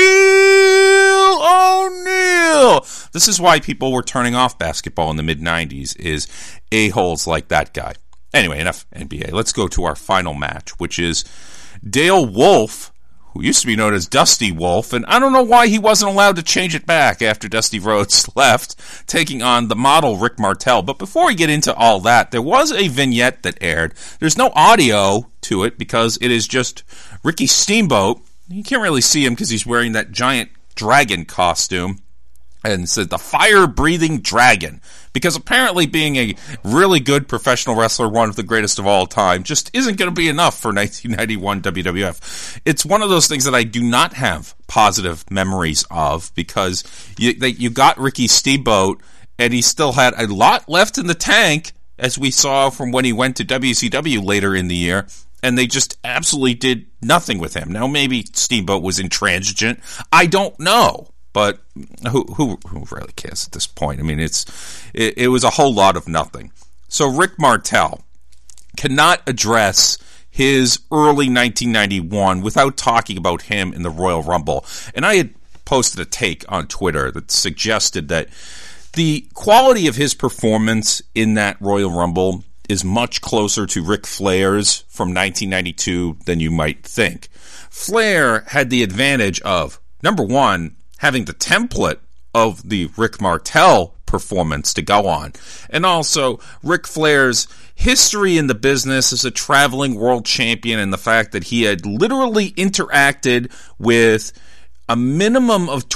O'Neal. This is why people were turning off basketball in the mid-90s, is a-holes like that guy. Anyway, enough NBA. Let's go to our final match, which is Dale Wolf, who used to be known as Dusty Wolf, and I don't know why he wasn't allowed to change it back after Dusty Rhodes left, taking on the model Rick Martel. But before we get into all that, there was a vignette that aired. There's no audio to it because it is just Ricky Steamboat. You can't really see him because he's wearing that giant dragon costume, and said the fire-breathing dragon, because apparently being a really good professional wrestler, one of the greatest of all time, just isn't going to be enough for 1991 WWF. It's one of those things that I do not have positive memories of, because you got Ricky Steamboat, and he still had a lot left in the tank, as we saw from when he went to WCW later in the year, and they just absolutely did nothing with him. Now, maybe Steamboat was intransigent. I don't know. But who really cares at this point? I mean, it was a whole lot of nothing. So Rick Martel cannot address his early 1991 without talking about him in the Royal Rumble. And I had posted a take on Twitter that suggested that the quality of his performance in that Royal Rumble is much closer to Ric Flair's from 1992 than you might think. Flair had the advantage of, number one, having the template of the Rick Martel performance to go on, and also Ric Flair's history in the business as a traveling world champion, and the fact that he had literally interacted with a minimum of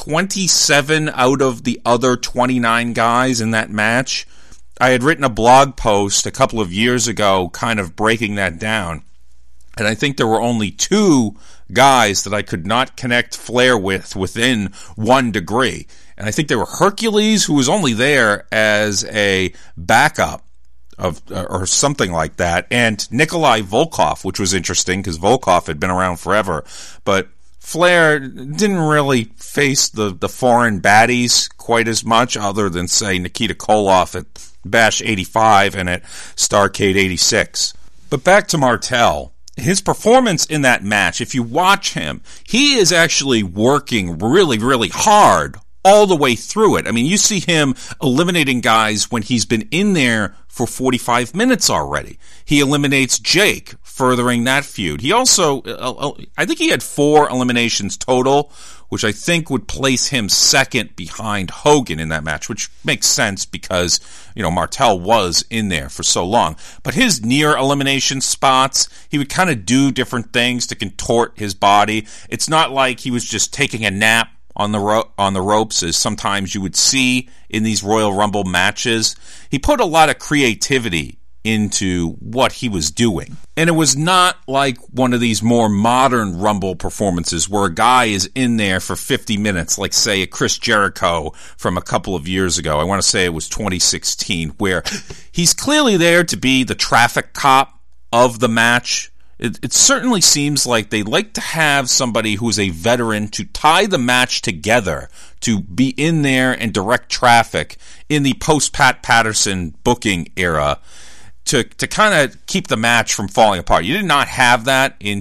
27 out of the other 29 guys in that match. I had written a blog post a couple of years ago kind of breaking that down, and I think there were only 2 guys that I could not connect Flair with within 1 degree. And I think they were Hercules, who was only there as a backup or something like that, and Nikolai Volkov, which was interesting because Volkov had been around forever. But Flair didn't really face the foreign baddies quite as much, other than, say, Nikita Koloff at Bash 85 and at Starrcade 86. But back to Martel. His performance in that match, if you watch him, he is actually working really, really hard all the way through it. I mean, you see him eliminating guys when he's been in there for 45 minutes already. He eliminates Jake, furthering that feud. He also, I think he had 4 eliminations total, which I think would place him second behind Hogan in that match, which makes sense because, Martel was in there for so long. But his near elimination spots, he would kind of do different things to contort his body. It's not like he was just taking a nap on the ropes, as sometimes you would see in these Royal Rumble matches. He put a lot of creativity into what he was doing. And it was not like one of these more modern Rumble performances where a guy is in there for 50 minutes, like, say, a Chris Jericho from a couple of years ago. I want to say it was 2016, where he's clearly there to be the traffic cop of the match. It certainly seems like they like to have somebody who's a veteran to tie the match together, to be in there and direct traffic in the post-Pat Patterson booking era, to kind of keep the match from falling apart. You did not have that in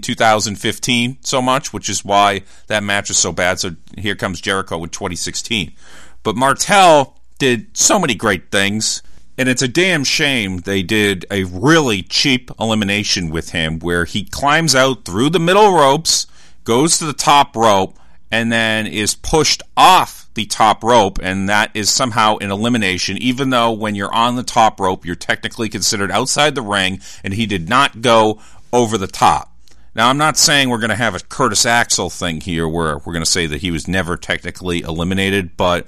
2015 so much, which is why that match is so bad. So here comes Jericho in 2016. But Martel did so many great things. And it's a damn shame they did a really cheap elimination with him where he climbs out through the middle ropes, goes to the top rope, and then is pushed off the top rope, and that is somehow an elimination, even though when you're on the top rope, you're technically considered outside the ring, and he did not go over the top. Now, I'm not saying we're going to have a Curtis Axel thing here where we're going to say that he was never technically eliminated, but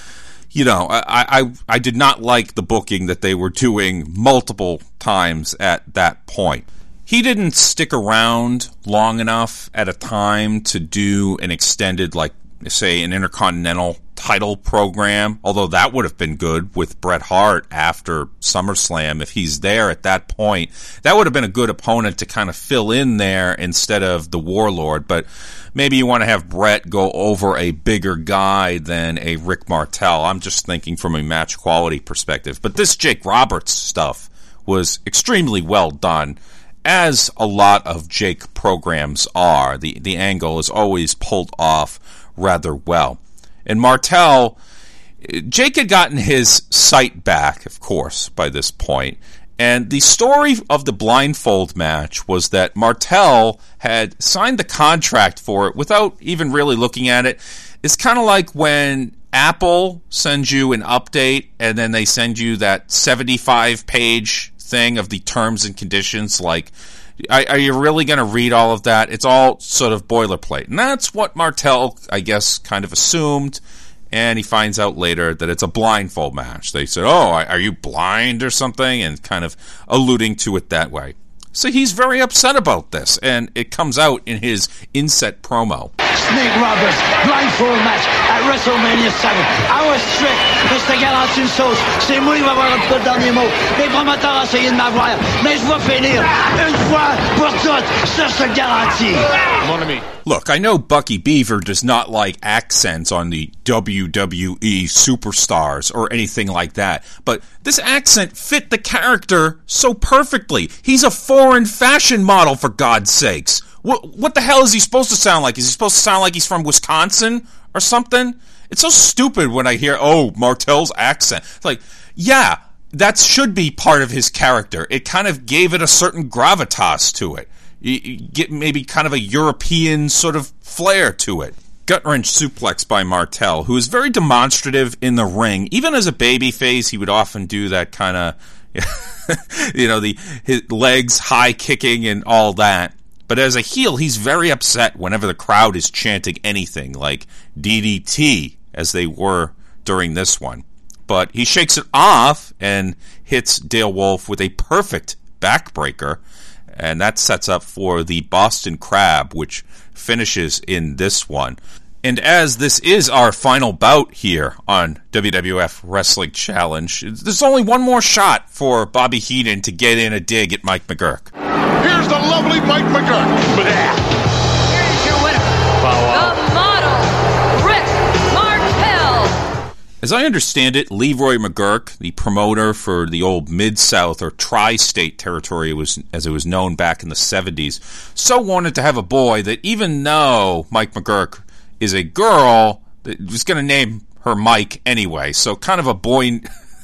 I did not like the booking that they were doing multiple times at that point. He didn't stick around long enough at a time to do an extended, like, say, an Intercontinental title program, although that would have been good with Bret Hart after SummerSlam. If he's there at that point, that would have been a good opponent to kind of fill in there instead of the Warlord. But maybe you want to have Bret go over a bigger guy than a Rick Martel. I'm just thinking from a match quality perspective. But this Jake Roberts stuff was extremely well done, as a lot of Jake programs are. The angle is always pulled off rather well. And Martel, Jake had gotten his sight back, of course, by this point. And the story of the blindfold match was that Martel had signed the contract for it without even really looking at it. It's kind of like when Apple sends you an update and then they send you that 75-page thing of the terms and conditions. Like, are you really going to read all of that? It's all sort of boilerplate. And that's what Martel, I guess, kind of assumed. And he finds out later that it's a blindfold match. They said, oh, are you blind or something? And kind of alluding to it that way. So he's very upset about this. And it comes out in his inset promo. snake robbers, blindfold match at WrestleMania 7. I was strict. Mr. Galantine Sauce, c'est moi qui va avoir le dernier mot. Les promoteurs ont essayé de m'avoir, mais je vais finir une fois pour toutes sur ce garantie. Mon ami. Look, I know Bucky Beaver does not like accents on the WWE superstars or anything like that, but this accent fit the character so perfectly. He's a foreign fashion model, for God's sakes. What the hell is he supposed to sound like? Is he supposed to sound like he's from Wisconsin or something? It's so stupid when I hear, Martel's accent. It's like, yeah, that should be part of his character. It kind of gave it a certain gravitas to it. You get maybe kind of a European sort of flair to it. Gut-wrench suplex by Martel, who is very demonstrative in the ring. Even as a babyface, he would often do that kind of, his legs high kicking and all that. But as a heel, he's very upset whenever the crowd is chanting anything, like DDT, as they were during this one. But he shakes it off and hits Dale Wolf with a perfect backbreaker. And that sets up for the Boston Crab, which finishes in this one. And as this is our final bout here on WWF Wrestling Challenge, there's only one more shot for Bobby Heenan to get in a dig at Mike McGuirk. Here's the lovely Mike McGuirk. Here's your winner, the model, Rick Martel. As I understand it, Leroy McGuirk, the promoter for the old Mid-South or Tri-State territory, as it was known back in the 70s, so wanted to have a boy that even though Mike McGuirk is a girl, that was going to name her Mike anyway. So kind of a boy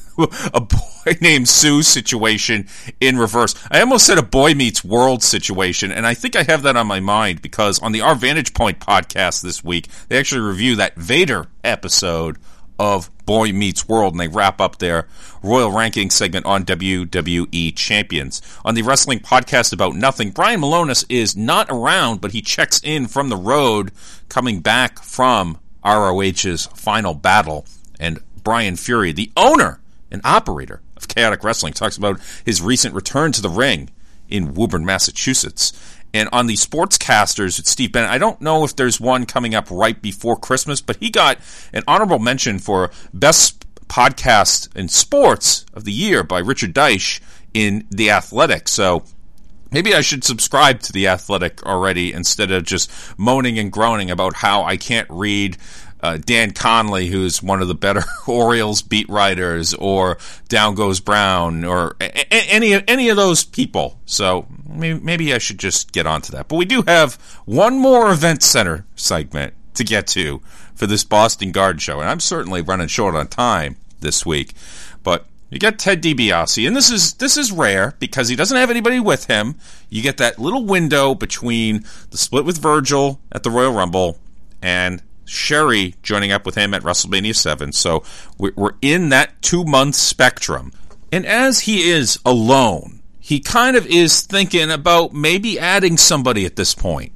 named Sue situation in reverse. I almost said a Boy Meets World situation, and I think I have that on my mind because on the Our Vantage Point podcast this week, they actually review that Vader episode of Boy Meets World, and they wrap up their Royal Ranking segment on WWE Champions. On the Wrestling Podcast About Nothing, Brian Malonis is not around, but he checks in from the road, coming back from ROH's Final Battle, and Brian Fury, the owner and operator of Chaotic Wrestling, talks about his recent return to the ring in Woburn, Massachusetts. And on the Sportscasters with Steve Bennett, I don't know if there's one coming up right before Christmas, but he got an honorable mention for Best Podcast in Sports of the Year by Richard Deitch in The Athletic. So maybe I should subscribe to The Athletic already instead of just moaning and groaning about how I can't read Dan Conley, who's one of the better Orioles beat writers, or Down Goes Brown, or any of those people. So maybe I should just get onto that. But we do have one more Event Center segment to get to for this Boston Garden show, and I'm certainly running short on time this week. But you got Ted DiBiase, and this is rare because he doesn't have anybody with him. You get that little window between the split with Virgil at the Royal Rumble and Sherry joining up with him at WrestleMania 7. So we're in that 2-month spectrum. And as he is alone, he kind of is thinking about maybe adding somebody at this point.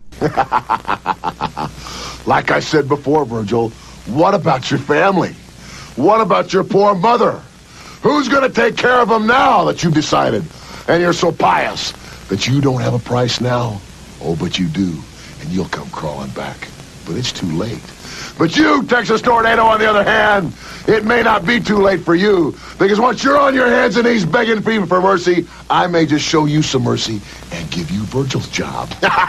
Like I said before, Virgil, what about your family? What about your poor mother? Who's going to take care of them now that you've decided? And you're so pious that you don't have a price now? Oh, but you do. And you'll come crawling back. But it's too late. But you, Texas Tornado, on the other hand, it may not be too late for you. Because once you're on your hands and knees begging for mercy, I may just show you some mercy and give you Virgil's job.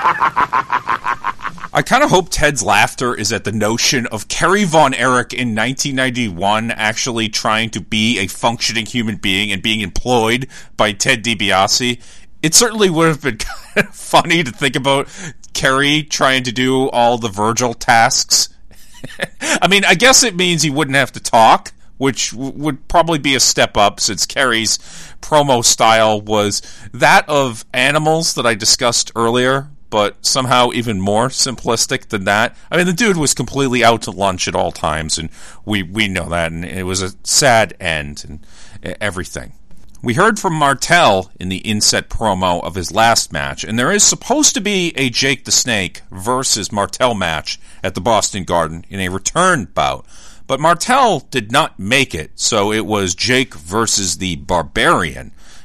I kind of hope Ted's laughter is at the notion of Kerry Von Erich in 1991 actually trying to be a functioning human being and being employed by Ted DiBiase. It certainly would have been kind of funny to think about Kerry trying to do all the Virgil tasks. I mean, I guess it means he wouldn't have to talk, which would probably be a step up since Kerry's promo style was that of Animals that I discussed earlier, but somehow even more simplistic than that. I mean, the dude was completely out to lunch at all times, and we know that, and it was a sad end and everything. We heard from Martel in the inset promo of his last match, and there is supposed to be a Jake the Snake versus Martel match at the Boston Garden in a return bout. But Martel did not make it, so it was Jake versus the Barbarian.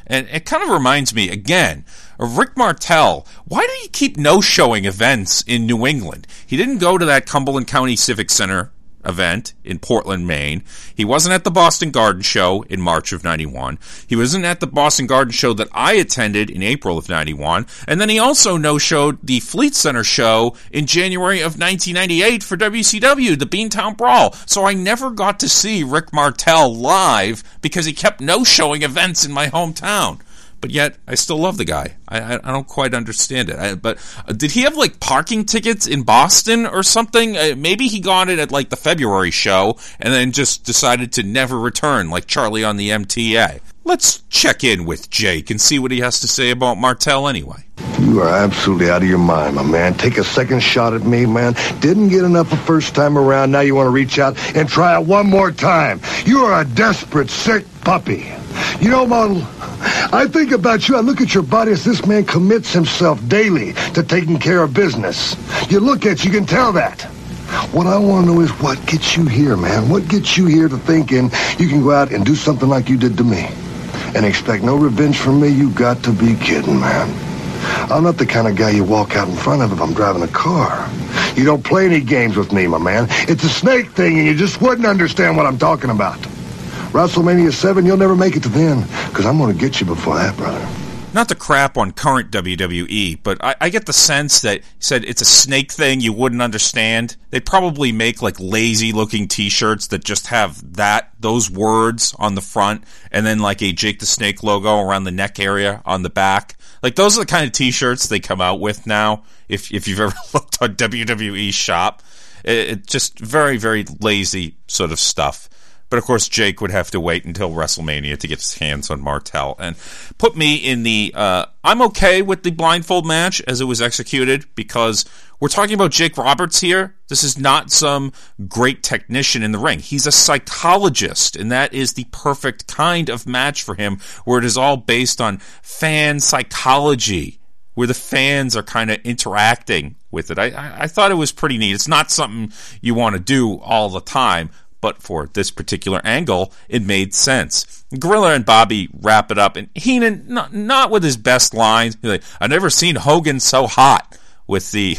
And it kind of reminds me, again, of Rick Martel. Why did he keep no-showing events in New England? He didn't go to that Cumberland County Civic Center event in Portland, Maine. He wasn't at the Boston Garden Show in March of 91. He wasn't at the Boston Garden Show that I attended in April of 91. And then he also no-showed the Fleet Center show in January of 1998 for WCW, the Beantown Brawl. So I never got to see Rick Martel live because he kept no-showing events in my hometown. But yet, I still love the guy. I don't quite understand it. But did he have, like, parking tickets in Boston or something? Maybe he got it at, like, the February show and then just decided to never return, like Charlie on the MTA. Let's check in with Jake and see what he has to say about Martel anyway. You are absolutely out of your mind, my man. Take a second shot at me, man. Didn't get enough the first time around. Now you want to reach out and try it one more time. You are a desperate, sick puppy. You know, Model, I think about you. I look at your body as this man commits himself daily to taking care of business. You look at you can tell that. What I want to know is what gets you here, man. What gets you here to thinking you can go out and do something like you did to me and expect no revenge from me? You got to be kidding, man. I'm not the kind of guy you walk out in front of if I'm driving a car. You don't play any games with me, my man. It's a snake thing, and you just wouldn't understand what I'm talking about. WrestleMania 7, you'll never make it to then, because I'm going to get you before that, brother. Not to crap on current WWE, but I get the sense that he said it's a snake thing you wouldn't understand. They'd probably make like lazy-looking T-shirts that just have those words on the front, and then like a Jake the Snake logo around the neck area on the back. Like those are the kind of T-shirts they come out with now. If you've ever looked on WWE Shop, it's just very, very lazy sort of stuff. But, of course, Jake would have to wait until WrestleMania to get his hands on Martel. And put me in the... I'm okay with the blindfold match as it was executed because we're talking about Jake Roberts here. This is not some great technician in the ring. He's a psychologist, and that is the perfect kind of match for him where it is all based on fan psychology, where the fans are kind of interacting with it. I thought it was pretty neat. It's not something you want to do all the time, but for this particular angle, it made sense. Gorilla and Bobby wrap it up, and Heenan, not with his best lines. He's like, I've never seen Hogan so hot with the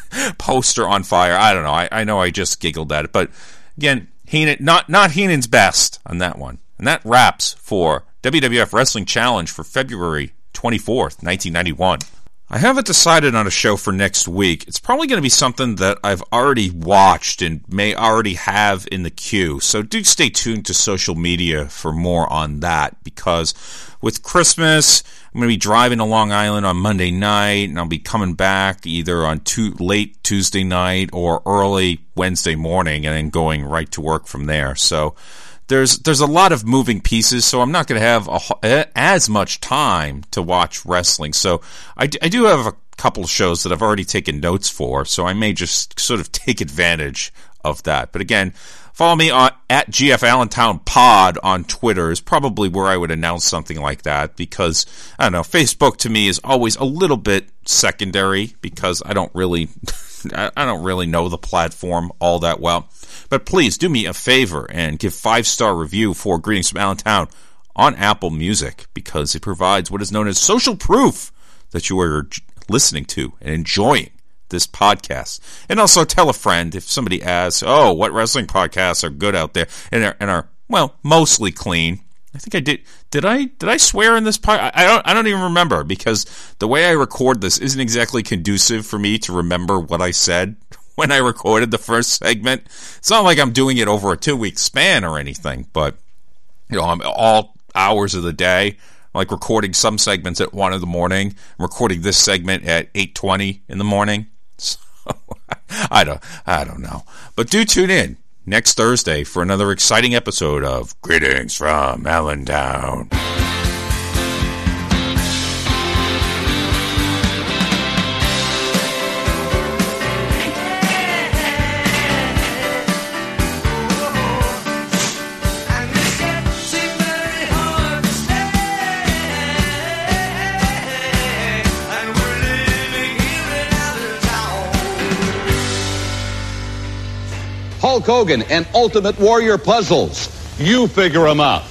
poster on fire. I don't know. I know I just giggled at it. But again, Heenan, not Heenan's best on that one. And that wraps for WWF Wrestling Challenge for February 24th, 1991. I haven't decided on a show for next week. It's probably going to be something that I've already watched and may already have in the queue. So do stay tuned to social media for more on that, because with Christmas, I'm going to be driving to Long Island on Monday night, and I'll be coming back either on late Tuesday night or early Wednesday morning and then going right to work from there. So there's a lot of moving pieces, so I'm not going to have as much time to watch wrestling. So I do have a couple of shows that I've already taken notes for, so I may just sort of take advantage of that. But again, follow me at GF Allentown Pod on Twitter is probably where I would announce something like that, because, I don't know, Facebook to me is always a little bit secondary because I don't really know the platform all that well. But please do me a favor and give 5-star review for Greetings from Allentown on Apple Music, because it provides what is known as social proof that you are listening to and enjoying this podcast. And also tell a friend if somebody asks, oh, what wrestling podcasts are good out there and are well, mostly clean. I think I did. Did I swear in this podcast? I don't even remember, because the way I record this isn't exactly conducive for me to remember what I said when I recorded the first segment. It's not like I'm doing it over a 2-week span or anything, but I'm all hours of the day. I'm like recording some segments at 1 in the morning. I'm recording this segment at 8:20 in the morning. So I don't know. But do tune in next Thursday for another exciting episode of Greetings from Allentown. Hulk Hogan and Ultimate Warrior puzzles. You figure them out.